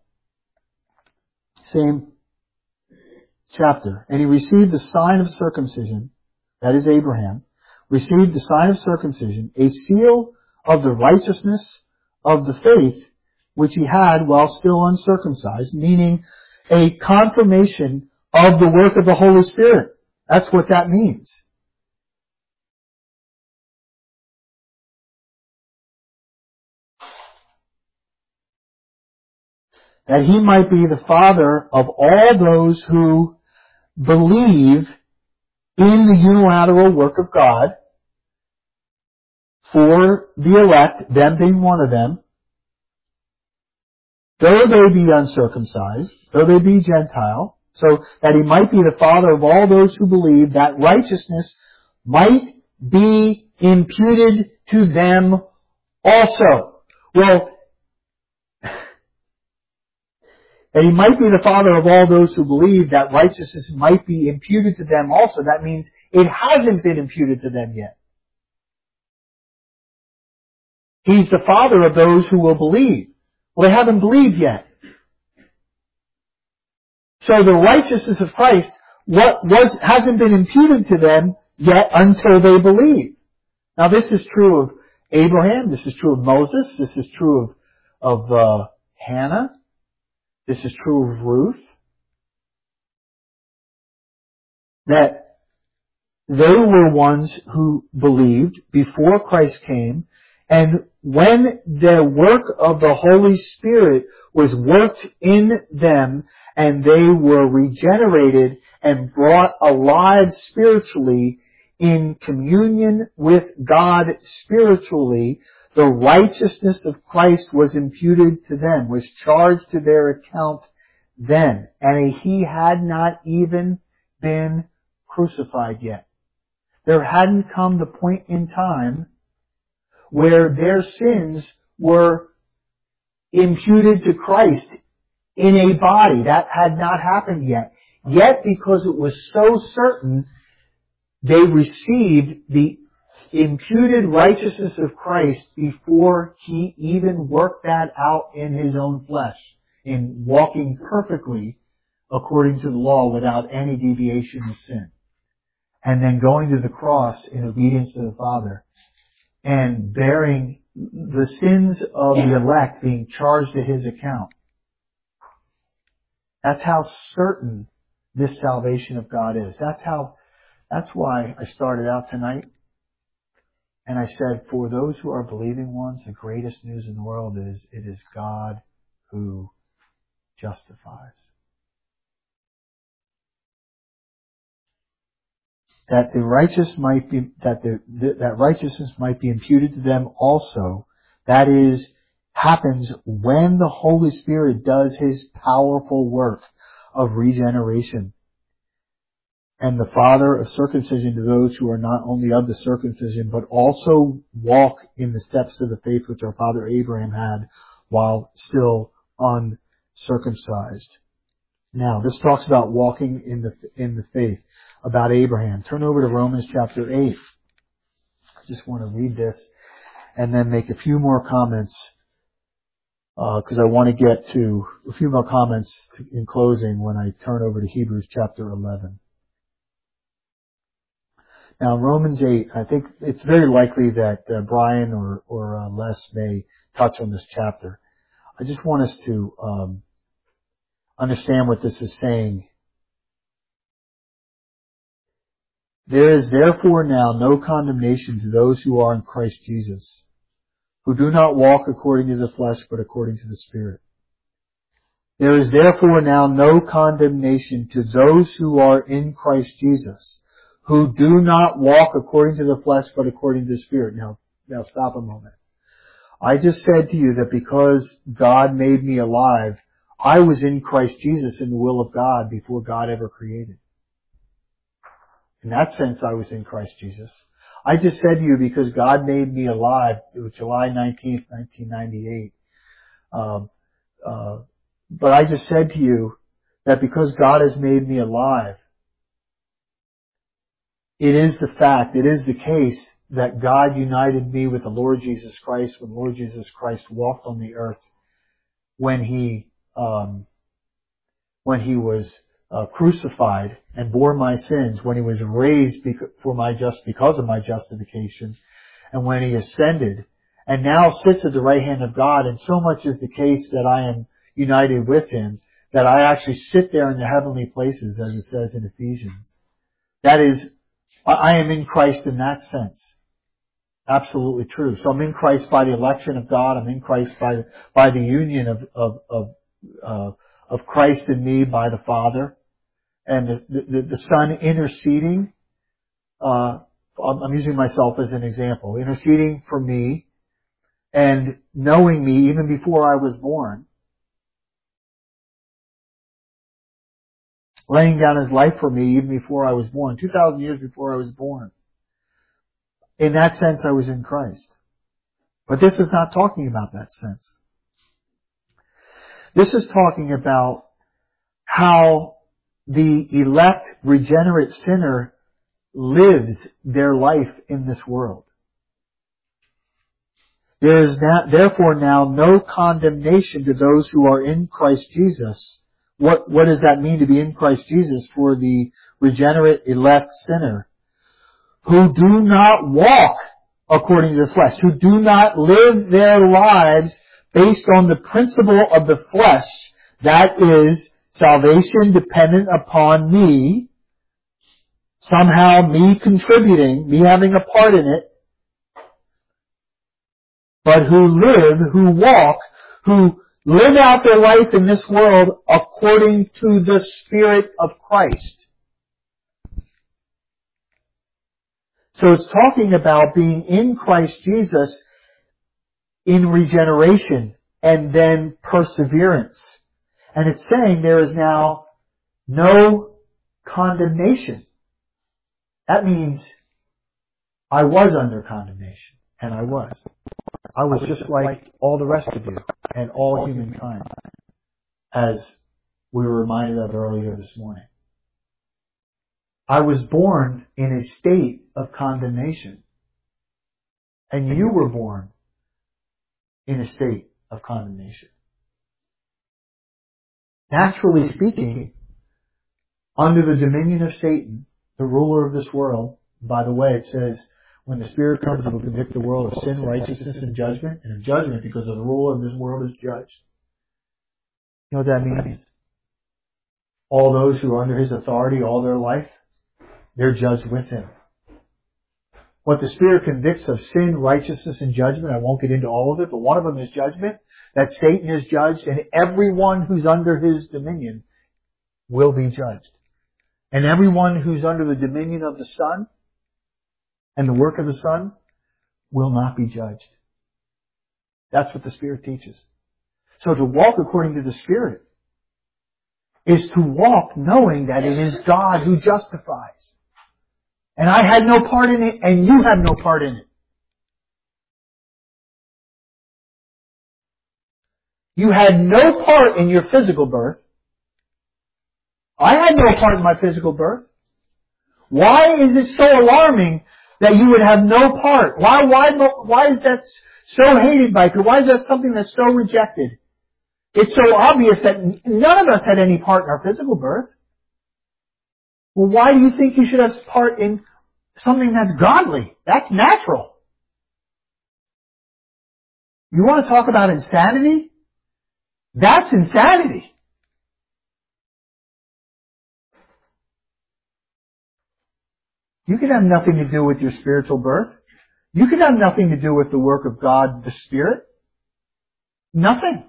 Same chapter. And he received the sign of circumcision, that is Abraham, received the sign of circumcision, a seal of the righteousness of the faith which he had while still uncircumcised, meaning a confirmation of the work of the Holy Spirit. That's what that means. That he might be the father of all those who believe in the unilateral work of God for the elect, them being one of them, though they be uncircumcised, though they be Gentile, so that he might be the father of all those who believe, that righteousness might be imputed to them also. Well, that he might be the father of all those who believe, that righteousness might be imputed to them also. That means it hasn't been imputed to them yet. He's the father of those who will believe. Well, they haven't believed yet. So the righteousness of Christ hasn't been imputed to them yet until they believe. Now this is true of Abraham, this is true of Moses, this is true of Hannah, this is true of Ruth. That they were ones who believed before Christ came, and when the work of the Holy Spirit was worked in them and they were regenerated and brought alive spiritually in communion with God spiritually, the righteousness of Christ was imputed to them, was charged to their account then. And he had not even been crucified yet. There hadn't come the point in time where their sins were imputed to Christ in a body. That had not happened yet. Yet, because it was so certain, they received the imputed righteousness of Christ before he even worked that out in his own flesh, in walking perfectly according to the law without any deviation of sin. And then going to the cross in obedience to the Father and bearing the sins of the elect being charged to his account. That's how certain this salvation of God is. That's why I started out tonight and I said, for those who are believing ones, the greatest news in the world is it is God who justifies. That the righteous might be, that righteousness might be imputed to them also. That is, happens when the Holy Spirit does his powerful work of regeneration. And the father of circumcision to those who are not only of the circumcision, but also walk in the steps of the faith which our father Abraham had while still uncircumcised. Now, this talks about walking in the faith, about Abraham. Turn over to Romans chapter 8. I just want to read this and then make a few more comments, because I want to get to a few more comments in closing when I turn over to Hebrews chapter 11. Now, Romans 8, I think it's very likely that Brian or Les may touch on this chapter. I just want us to understand what this is saying. There is therefore now no condemnation to those who are in Christ Jesus, who do not walk according to the flesh, but according to the Spirit. There is therefore now no condemnation to those who are in Christ Jesus, who do not walk according to the flesh, but according to the Spirit. Now stop a moment. I just said to you that because God made me alive, I was in Christ Jesus in the will of God before God ever created. In that sense, I was in Christ Jesus. I just said to you because God made me alive. It was July 19th, 1998. But I just said to you that because God has made me alive, it is the case that God united me with the Lord Jesus Christ when Lord Jesus Christ walked on the earth, when he was crucified and bore my sins, when he was raised because of my justification, and when he ascended and now sits at the right hand of God, and so much is the case that I am united with Him, that I actually sit there in the heavenly places, as it says in Ephesians. That is, I am in Christ in that sense. Absolutely true. So I'm in Christ by the election of God. I'm in Christ by the union of Christ in me by the Father, and the Son interceding. I'm using myself as an example, interceding for me and knowing me even before I was born, laying down His life for me even before I was born, 2,000 years before I was born. In that sense, I was in Christ. But this is not talking about that sense. This is talking about how the elect, regenerate sinner lives their life in this world. There is therefore now no condemnation to those who are in Christ Jesus. What does that mean to be in Christ Jesus for the regenerate, elect sinner? Who do not walk according to the flesh, who do not live their lives based on the principle of the flesh, that is, salvation dependent upon me, somehow me contributing, me having a part in it, but who live out their life in this world according to the Spirit of Christ. So it's talking about being in Christ Jesus in regeneration and then perseverance. And it's saying there is now no condemnation. That means I was under condemnation, and I was. I was just like all the rest of you and all humankind, as we were reminded of earlier this morning. I was born in a state of condemnation, and you were born in a state of condemnation. Naturally speaking, under the dominion of Satan, the ruler of this world. By the way, it says, when the Spirit comes, He will convict the world of sin, righteousness, and judgment. And of judgment, because of the ruler of this world is judged. You know what that means? All those who are under His authority all their life, they're judged with Him. What the Spirit convicts of sin, righteousness, and judgment, I won't get into all of it, but one of them is judgment, that Satan is judged, and everyone who's under his dominion will be judged. And everyone who's under the dominion of the Son and the work of the Son will not be judged. That's what the Spirit teaches. So to walk according to the Spirit is to walk knowing that it is God who justifies. And I had no part in it, and you have no part in it. You had no part in your physical birth. I had no part in my physical birth. Why is it so alarming that you would have no part? Why is that so hated by people? Why is that something that's so rejected? It's so obvious that none of us had any part in our physical birth. Well, why do you think you should have part in something that's godly? That's natural. You want to talk about insanity? That's insanity. You can have nothing to do with your spiritual birth. You can have nothing to do with the work of God, the Spirit. Nothing.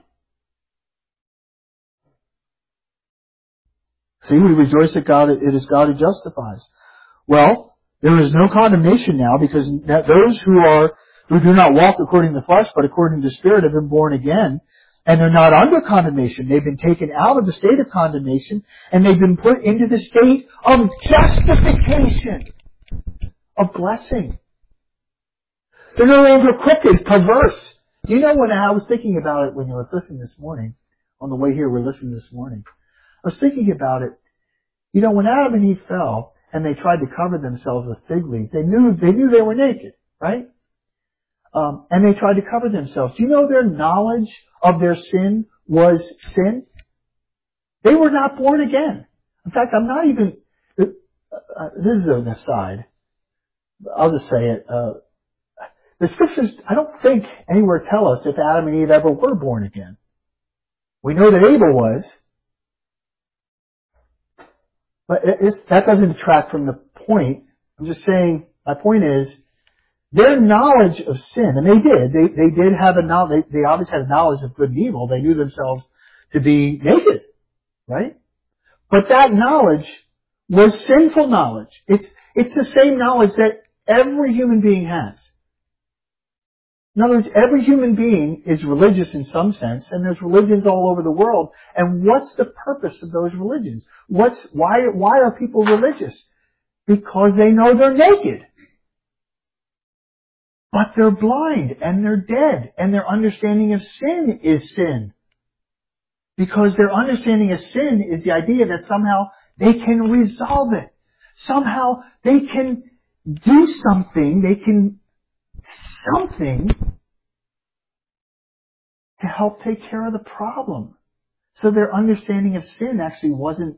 See, we rejoice that God, it is God who justifies. Well, there is no condemnation now, because those who do not walk according to the flesh, but according to the Spirit, have been born again, and they're not under condemnation. They've been taken out of the state of condemnation, and they've been put into the state of justification, of blessing. They're no longer crooked, perverse. You know, when I was thinking about it when you were listening this morning, on the way here, we're listening this morning, I was thinking about it. You know, when Adam and Eve fell, and they tried to cover themselves with fig leaves, they knew they were naked, right? And they tried to cover themselves. Do you know their knowledge of their sin was sin? They were not born again. In fact, I'm not even, this is an aside. I'll just say it. The scriptures, I don't think anywhere tell us if Adam and Eve ever were born again. We know that Abel was. But that doesn't detract from the point. I'm just saying, my point is, their knowledge of sin, and they did have a knowledge, they obviously had a knowledge of good and evil. They knew themselves to be naked, right? But that knowledge was sinful knowledge. It's the same knowledge that every human being has. In other words, every human being is religious in some sense, and there's religions all over the world. And what's the purpose of those religions? Why are people religious? Because they know they're naked. But they're blind, and they're dead, and their understanding of sin is sin. Because their understanding of sin is the idea that somehow they can resolve it. Somehow they can do something, something to help take care of the problem. So their understanding of sin actually wasn't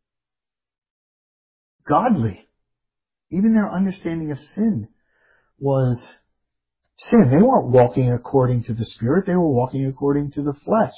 godly. Even their understanding of sin was sin. They weren't walking according to the Spirit. They were walking according to the flesh.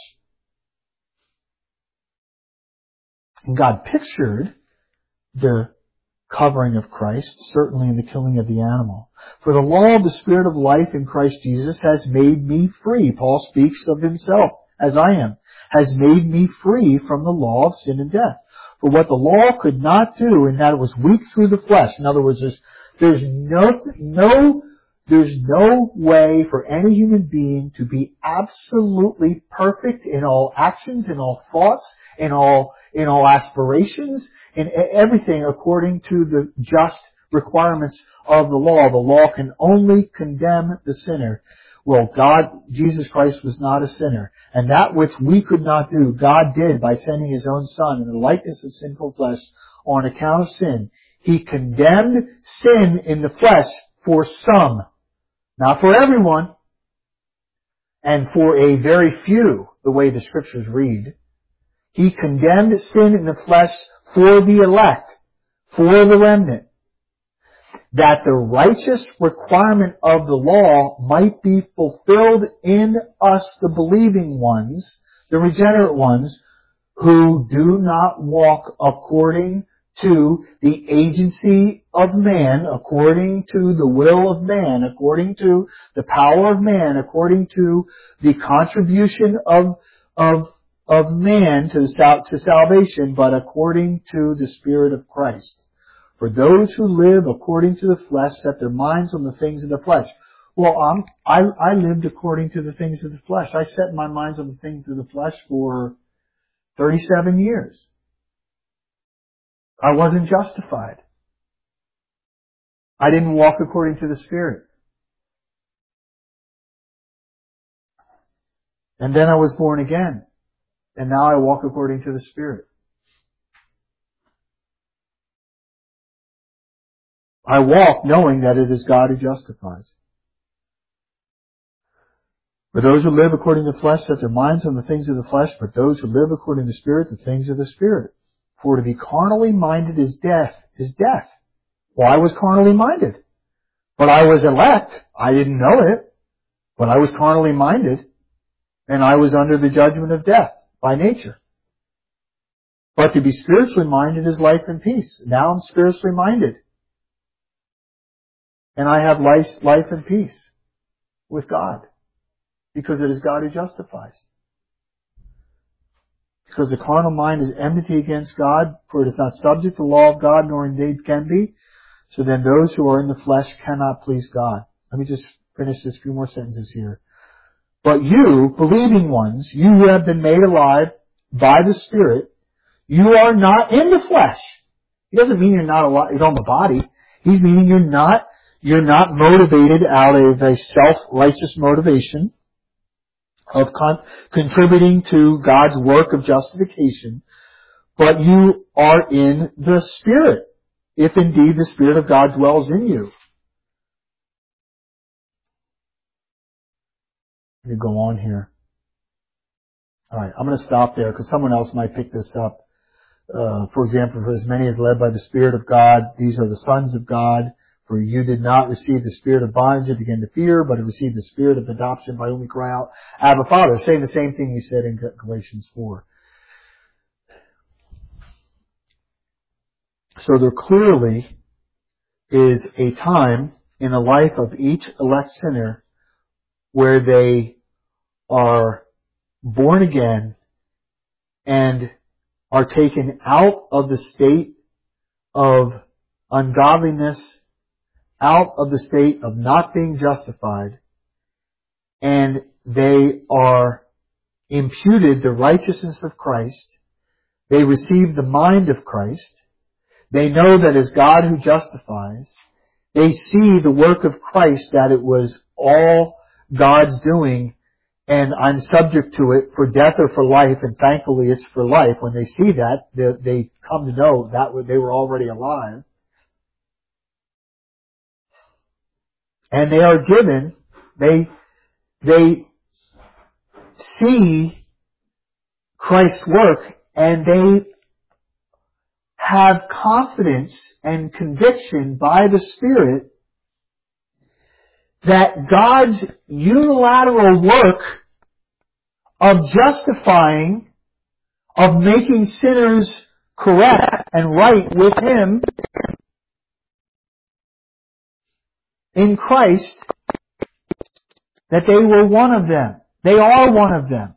And God pictured the covering of Christ, certainly in the killing of the animal. For the law of the Spirit of life in Christ Jesus has made me free. Paul speaks of himself as I am. Has made me free from the law of sin and death. For what the law could not do, in that it was weak through the flesh. In other words, there's no way for any human being to be absolutely perfect in all actions, in all thoughts, in all aspirations, in everything according to the just requirements of the law. The law can only condemn the sinner. Well, Jesus Christ was not a sinner. And that which we could not do, God did by sending His own Son in the likeness of sinful flesh on account of sin. He condemned sin in the flesh for some. Not for everyone. And for a very few, the way the scriptures read. He condemned sin in the flesh for the elect, for the remnant, that the righteous requirement of the law might be fulfilled in us, the believing ones, the regenerate ones, who do not walk according to the agency of man, according to the will of man, according to the power of man, according to the contribution of man to salvation, but according to the Spirit of Christ. For those who live according to the flesh set their minds on the things of the flesh. Well, I lived according to the things of the flesh. I set my minds on the things of the flesh for 37 years. I wasn't justified. I didn't walk according to the Spirit. And then I was born again. And now I walk according to the Spirit. I walk knowing that it is God who justifies. For those who live according to the flesh set their minds on the things of the flesh, but those who live according to the Spirit, the things of the Spirit. For to be carnally minded is death. Well, I was carnally minded. But I was elect. I didn't know it. But I was carnally minded. And I was under the judgment of death by nature. But to be spiritually minded is life and peace. Now I'm spiritually minded. And I have life and peace with God. Because it is God who justifies. Because the carnal mind is enmity against God, for it is not subject to the law of God, nor indeed can be. So then those who are in the flesh cannot please God. Let me just finish this few more sentences here. But you, believing ones, you who have been made alive by the Spirit, you are not in the flesh. He doesn't mean you're not alive, you're on the body. He's meaning you're not motivated out of a self-righteous motivation of contributing to God's work of justification, but you are in the Spirit, if indeed the Spirit of God dwells in you. Let me go on here. Alright, I'm going to stop there because someone else might pick this up. For example, for as many as led by the Spirit of God, these are the sons of God. For you did not receive the spirit of bondage again to fear, but received the spirit of adoption by whom we cry out, Abba, Father. Saying the same thing we said in Galatians 4. So there clearly is a time in the life of each elect sinner where they are born again and are taken out of the state of ungodliness, out of the state of not being justified, and they are imputed the righteousness of Christ. They receive the mind of Christ. They know that it's God who justifies. They see the work of Christ, that it was all God's doing, and I'm subject to it for death or for life, and thankfully it's for life. When they see that, they come to know that they were already alive. And they are given, they see Christ's work, and they have confidence and conviction by the Spirit that God's unilateral work of justifying, of making sinners correct and right with Him in Christ, that they were one of them. They are one of them.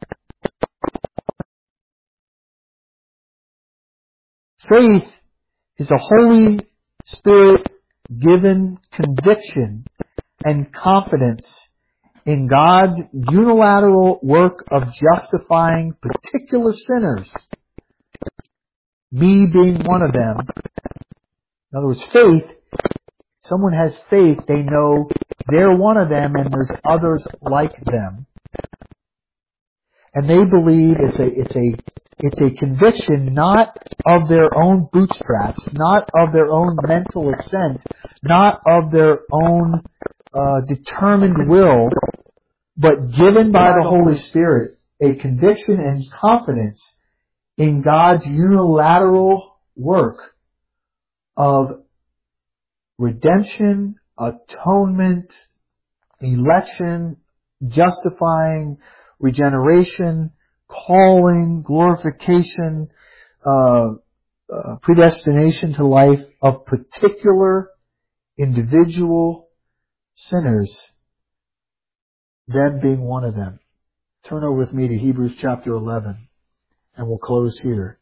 Faith is a Holy Spirit given conviction and confidence in God's unilateral work of justifying particular sinners, me being one of them. In other words, faith, someone has faith, they know they're one of them and there's others like them. And they believe it's a conviction not of their own bootstraps, not of their own mental assent, not of their own determined will, but given by the Holy Spirit, a conviction and confidence in God's unilateral work of redemption, atonement, election, justifying, regeneration, calling, glorification, predestination to life of particular individual sinners, them being one of them. Turn over with me to Hebrews chapter 11, and we'll close here.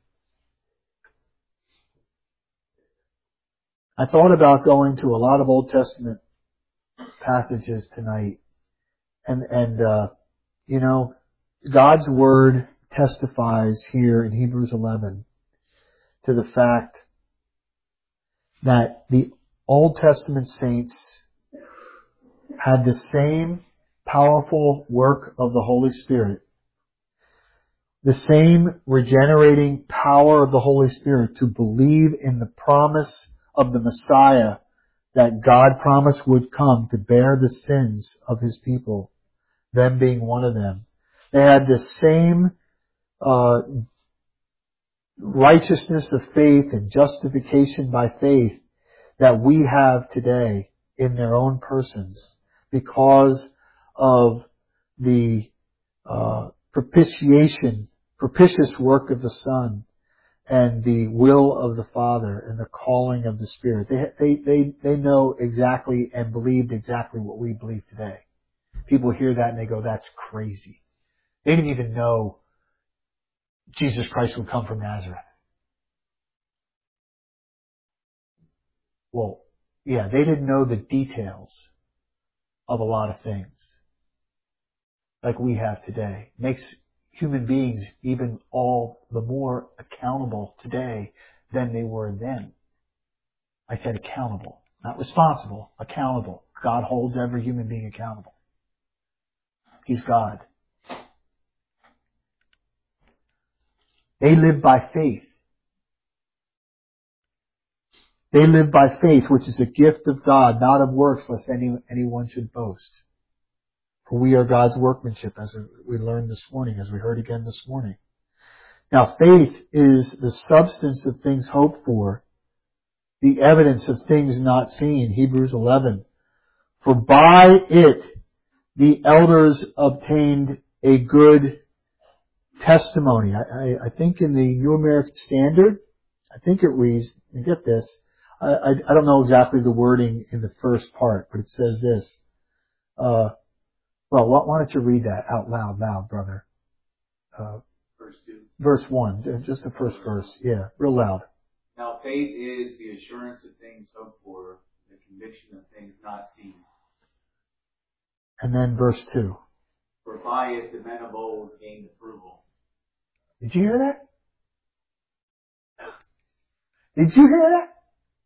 I thought about going to a lot of Old Testament passages tonight, and you know, God's Word testifies here in Hebrews 11 to the fact that the Old Testament saints had the same powerful work of the Holy Spirit, the same regenerating power of the Holy Spirit to believe in the promise of the Messiah that God promised would come to bear the sins of His people, them being one of them. They had the same righteousness of faith and justification by faith that we have today in their own persons because of the propitious work of the Son and the will of the Father and the calling of the Spirit. They know exactly and believed exactly what we believe today. People hear that and they go, that's crazy. They didn't even know Jesus Christ would come from Nazareth. Well, yeah, they didn't know the details of a lot of things like we have today. Makes human beings even all the more accountable today than they were then. I said accountable, not responsible, accountable. God holds every human being accountable. He's God. They live by faith. They live by faith, which is a gift of God, not of works, lest anyone should boast. For we are God's workmanship, as we learned this morning, as we heard again this morning. Now, faith is the substance of things hoped for, the evidence of things not seen. Hebrews 11. For by it the elders obtained a good testimony. I think in the New American Standard, I think it reads, and get this, I don't know exactly the wording in the first part, but it says this. Well, why don't you read that out loud now, brother? Verse 2. Verse 1, just the first verse. Yeah, real loud. Now faith is the assurance of things hoped for, the conviction of things not seen. And then verse 2. For by it the men of old gained approval. Did you hear that? Did you hear that?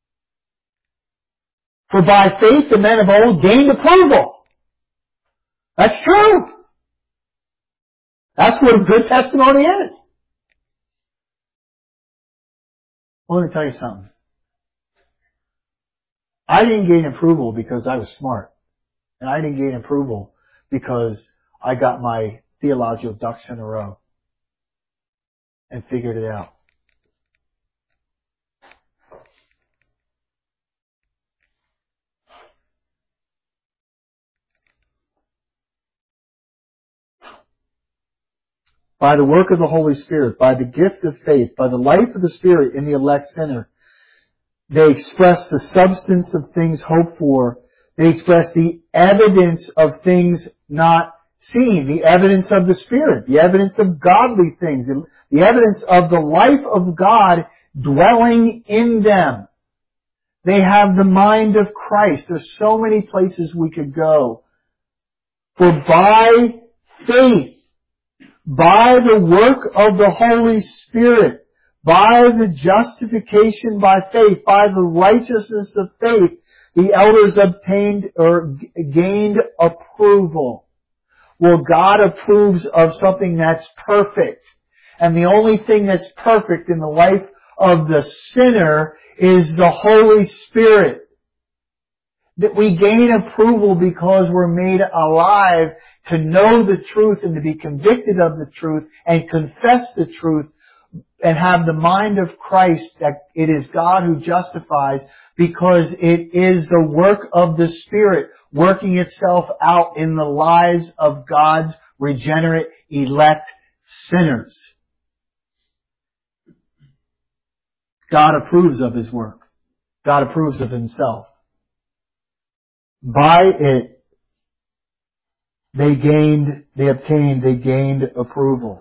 For by faith the men of old gained approval. That's true. That's what a good testimony is. Well, let me tell you something. I didn't gain approval because I was smart. And I didn't gain approval because I got my theological ducks in a row and figured it out. By the work of the Holy Spirit, by the gift of faith, by the life of the Spirit in the elect sinner, they express the substance of things hoped for. They express the evidence of things not seen, the evidence of the Spirit, the evidence of godly things, the evidence of the life of God dwelling in them. They have the mind of Christ. There's so many places we could go. For by faith, by the work of the Holy Spirit, by the justification by faith, by the righteousness of faith, the elders obtained or gained approval. Well, God approves of something that's perfect. And the only thing that's perfect in the life of the sinner is the Holy Spirit. That we gain approval because we're made alive to know the truth and to be convicted of the truth and confess the truth and have the mind of Christ that it is God who justifies because it is the work of the Spirit working itself out in the lives of God's regenerate, elect sinners. God approves of His work. God approves of Himself. By it, they gained approval.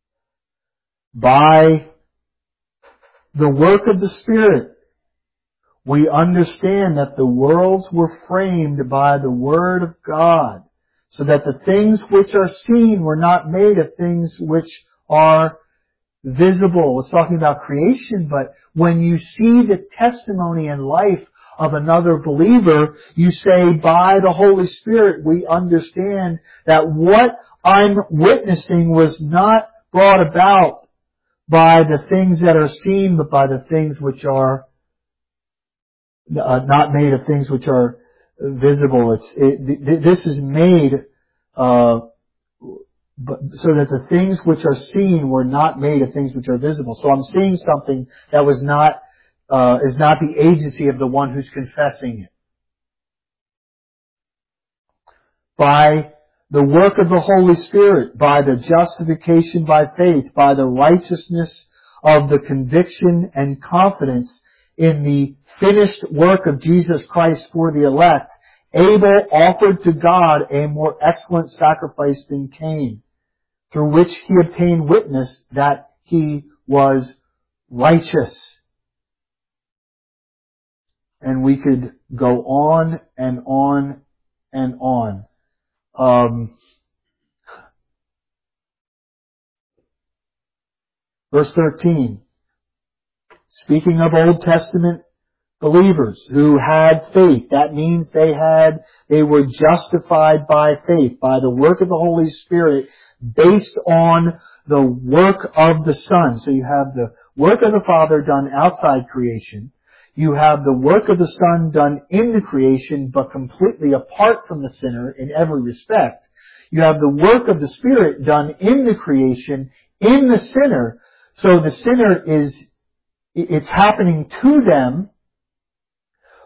By the work of the Spirit, we understand that the worlds were framed by the Word of God, so that the things which are seen were not made of things which are visible. It's talking about creation, but when you see the testimony and life of another believer, you say, by the Holy Spirit, we understand that what I'm witnessing was not brought about by the things that are seen, but by the things which are not made of things which are visible. This is made so that the things which are seen were not made of things which are visible. So I'm seeing something that was not is not the agency of the one who's confessing it. By the work of the Holy Spirit, by the justification by faith, by the righteousness of the conviction and confidence in the finished work of Jesus Christ for the elect, Abel offered to God a more excellent sacrifice than Cain, through which he obtained witness that he was righteous. And we could go on and on and on. Verse 13. Speaking of Old Testament believers who had faith, that means they were justified by faith, by the work of the Holy Spirit, based on the work of the Son. So you have the work of the Father done outside creation. You have the work of the Son done in the creation, but completely apart from the sinner in every respect. You have the work of the Spirit done in the creation, in the sinner. So the sinner it's happening to them,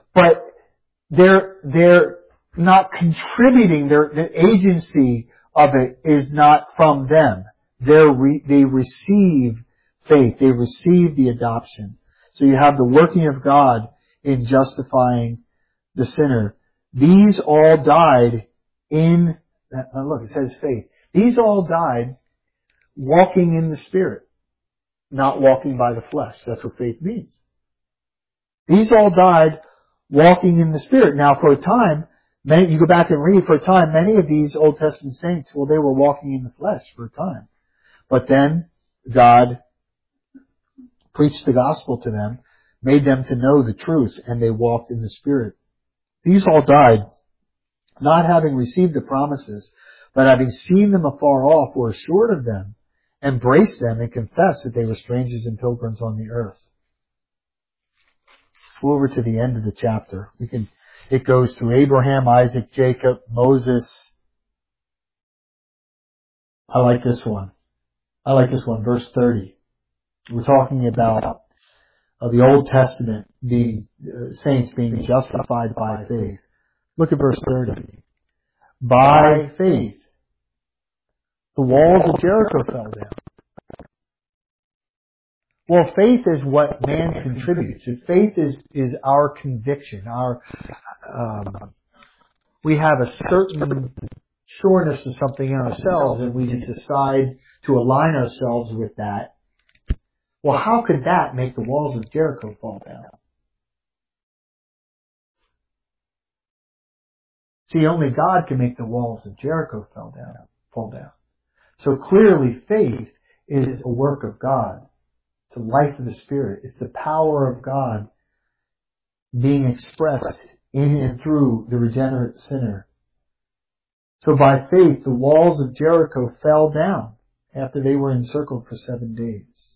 but they're not contributing. The agency of it is not from them. They receive faith. They receive the adoption. So you have the working of God in justifying the sinner. These all died in, look, it says faith. These all died walking in the Spirit, not walking by the flesh. That's what faith means. These all died walking in the Spirit. Now, for a time, you go back and read, for a time, many of these Old Testament saints, well, they were walking in the flesh for a time. But then God preached the gospel to them, made them to know the truth, and they walked in the Spirit. These all died, not having received the promises, but having seen them afar off, were assured of them, embraced them, and confessed that they were strangers and pilgrims on the earth. Go over to the end of the chapter. It goes through Abraham, Isaac, Jacob, Moses. I like this one. Verse 30. We're talking about the Old Testament saints being justified by faith. Look at verse 30. By faith, the walls of Jericho fell down. Well, faith is what man contributes. And faith is our conviction. We have a certain sureness to something in ourselves, and we just decide to align ourselves with that. Well, how could that make the walls of Jericho fall down? See, only God can make the walls of Jericho fall down. So clearly faith is a work of God. It's the life of the Spirit. It's the power of God being expressed in and through the regenerate sinner. So by faith, the walls of Jericho fell down after they were encircled for 7 days.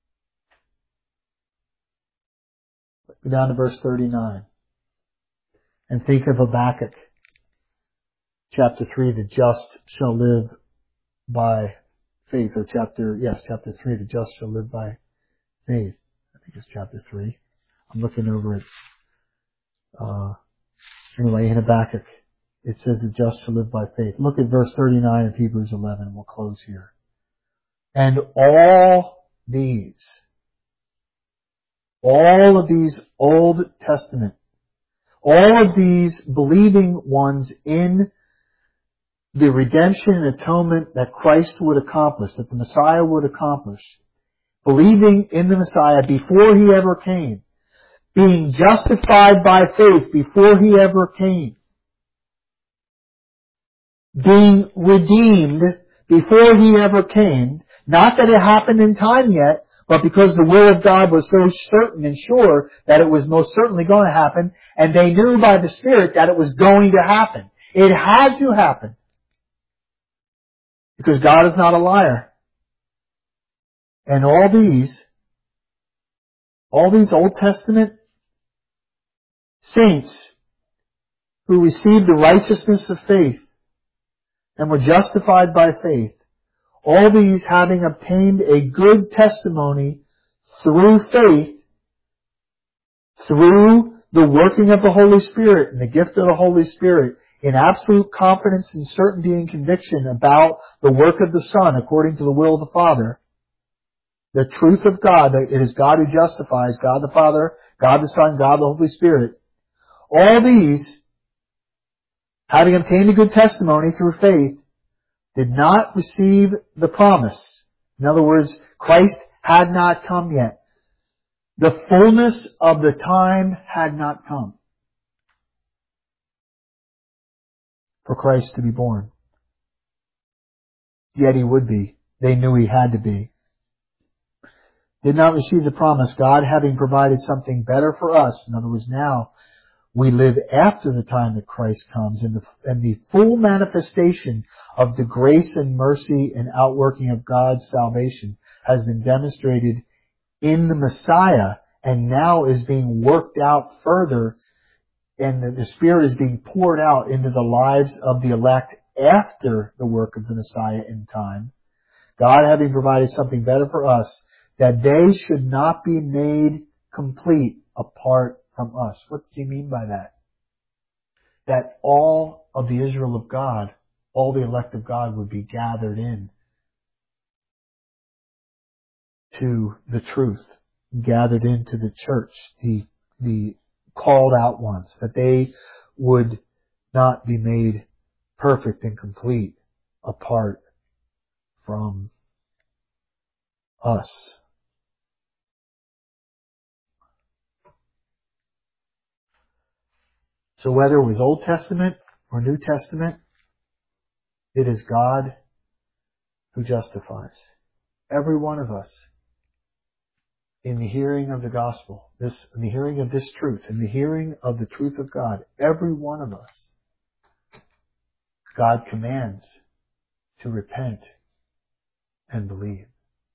Go down to verse 39. And think of Habakkuk. Chapter 3, the just shall live by faith. Or chapter 3, the just shall live by faith. I think it's chapter 3. I'm looking over it. Anyway, in Habakkuk, it says the just shall live by faith. Look at verse 39 of Hebrews 11, and we'll close here. And all of these Old Testament, all of these believing ones in the redemption and atonement that Christ would accomplish, that the Messiah would accomplish, believing in the Messiah before He ever came, being justified by faith before He ever came, being redeemed before He ever came, not that it happened in time yet, but because the will of God was so certain and sure that it was most certainly going to happen, and they knew by the Spirit that it was going to happen. It had to happen. Because God is not a liar. And all these Old Testament saints who received the righteousness of faith and were justified by faith, all these having obtained a good testimony through faith, through the working of the Holy Spirit and the gift of the Holy Spirit, in absolute confidence and certainty and conviction about the work of the Son according to the will of the Father, the truth of God, that it is God who justifies, God the Father, God the Son, God the Holy Spirit. All these, having obtained a good testimony through faith, did not receive the promise. In other words, Christ had not come yet. The fullness of the time had not come for Christ to be born. Yet He would be. They knew He had to be. Did not receive the promise, God having provided something better for us. In other words, now we live after the time that Christ comes, and the full manifestation of the grace and mercy and outworking of God's salvation has been demonstrated in the Messiah, and now is being worked out further, and the Spirit is being poured out into the lives of the elect after the work of the Messiah in time. God having provided something better for us, that they should not be made complete apart from us. What does he mean by that? That all of the Israel of God, all the elect of God would be gathered in to the truth, gathered into the church, the called out ones, that they would not be made perfect and complete apart from us. So whether it was Old Testament or New Testament, it is God who justifies. Every one of us, in the hearing of the gospel, in the hearing of this truth, in the hearing of the truth of God, every one of us, God commands to repent and believe.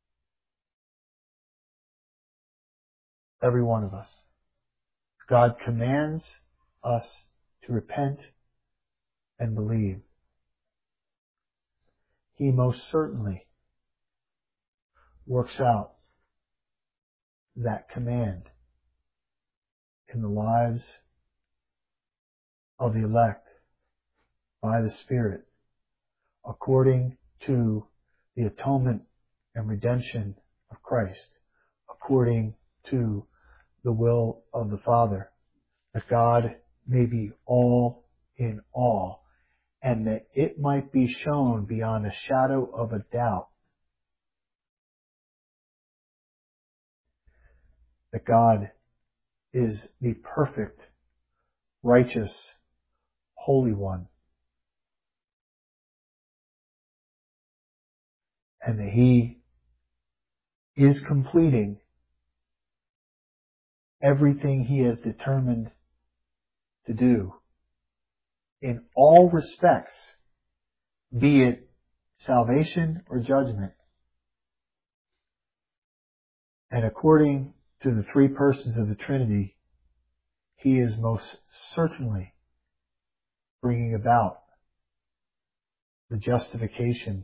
Every one of us. God commands us to repent and believe. He most certainly works out that command in the lives of the elect by the Spirit, according to the atonement and redemption of Christ, according to the will of the Father, that God may be all in all, and that it might be shown beyond a shadow of a doubt that God is the perfect, righteous, Holy One, and that He is completing everything He has determined to do in all respects, be it salvation or judgment. And according to the three persons of the Trinity, He is most certainly bringing about the justification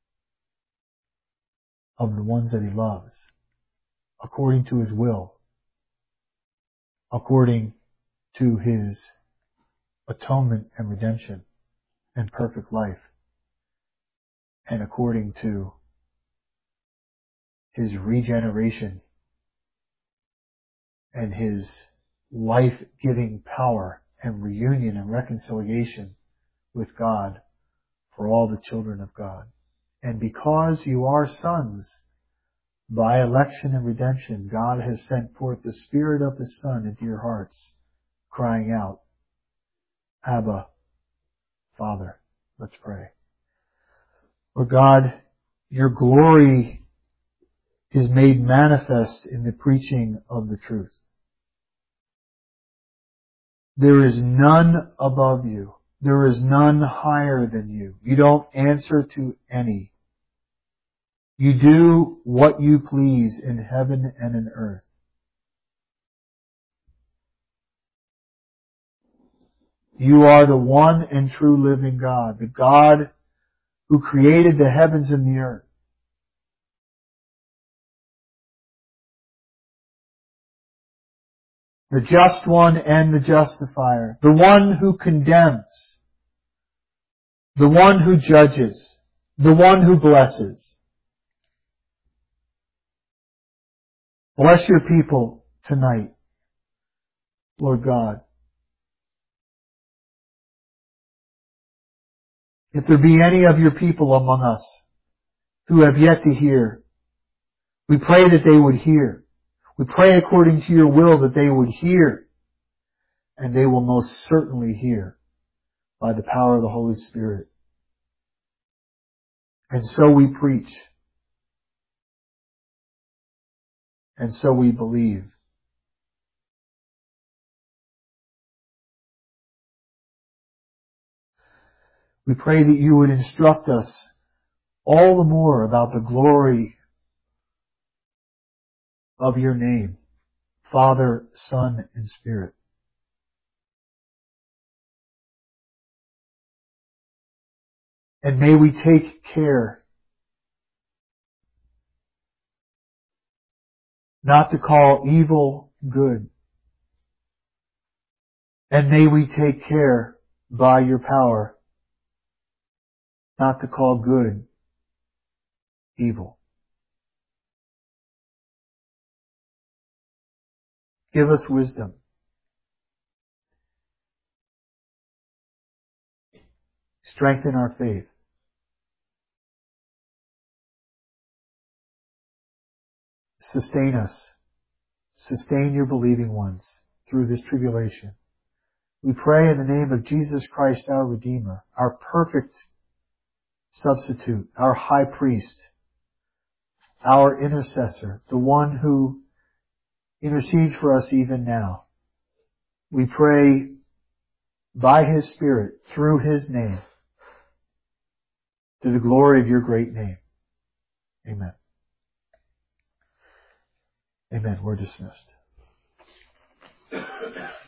of the ones that He loves, according to His will, according to His atonement and redemption and perfect life, and according to His regeneration and His life-giving power and reunion and reconciliation with God for all the children of God. And because you are sons, by election and redemption, God has sent forth the Spirit of His Son into your hearts, crying out, Abba, Father. Let's pray. Lord God, your glory is made manifest in the preaching of the truth. There is none above you. There is none higher than you. You don't answer to any. You do what you please in heaven and in earth. You are the one and true living God, the God who created the heavens and the earth. The just one and the justifier, the one who condemns, the one who judges, the one who blesses. Bless your people tonight, Lord God. If there be any of your people among us who have yet to hear, we pray that they would hear. We pray according to your will that they would hear, and they will most certainly hear by the power of the Holy Spirit. And so we preach, and so we believe. We pray that you would instruct us all the more about the glory of your name, Father, Son, and Spirit. And may we take care not to call evil good And may we take care by your power not to call good evil. Give us wisdom. Strengthen our faith. Sustain us. Sustain your believing ones through this tribulation. We pray in the name of Jesus Christ, our Redeemer, our perfect substitute, our high priest, our intercessor, the one who intercedes for us even now. We pray by His Spirit, through His name, to the glory of your great name. Amen. Amen. We're dismissed.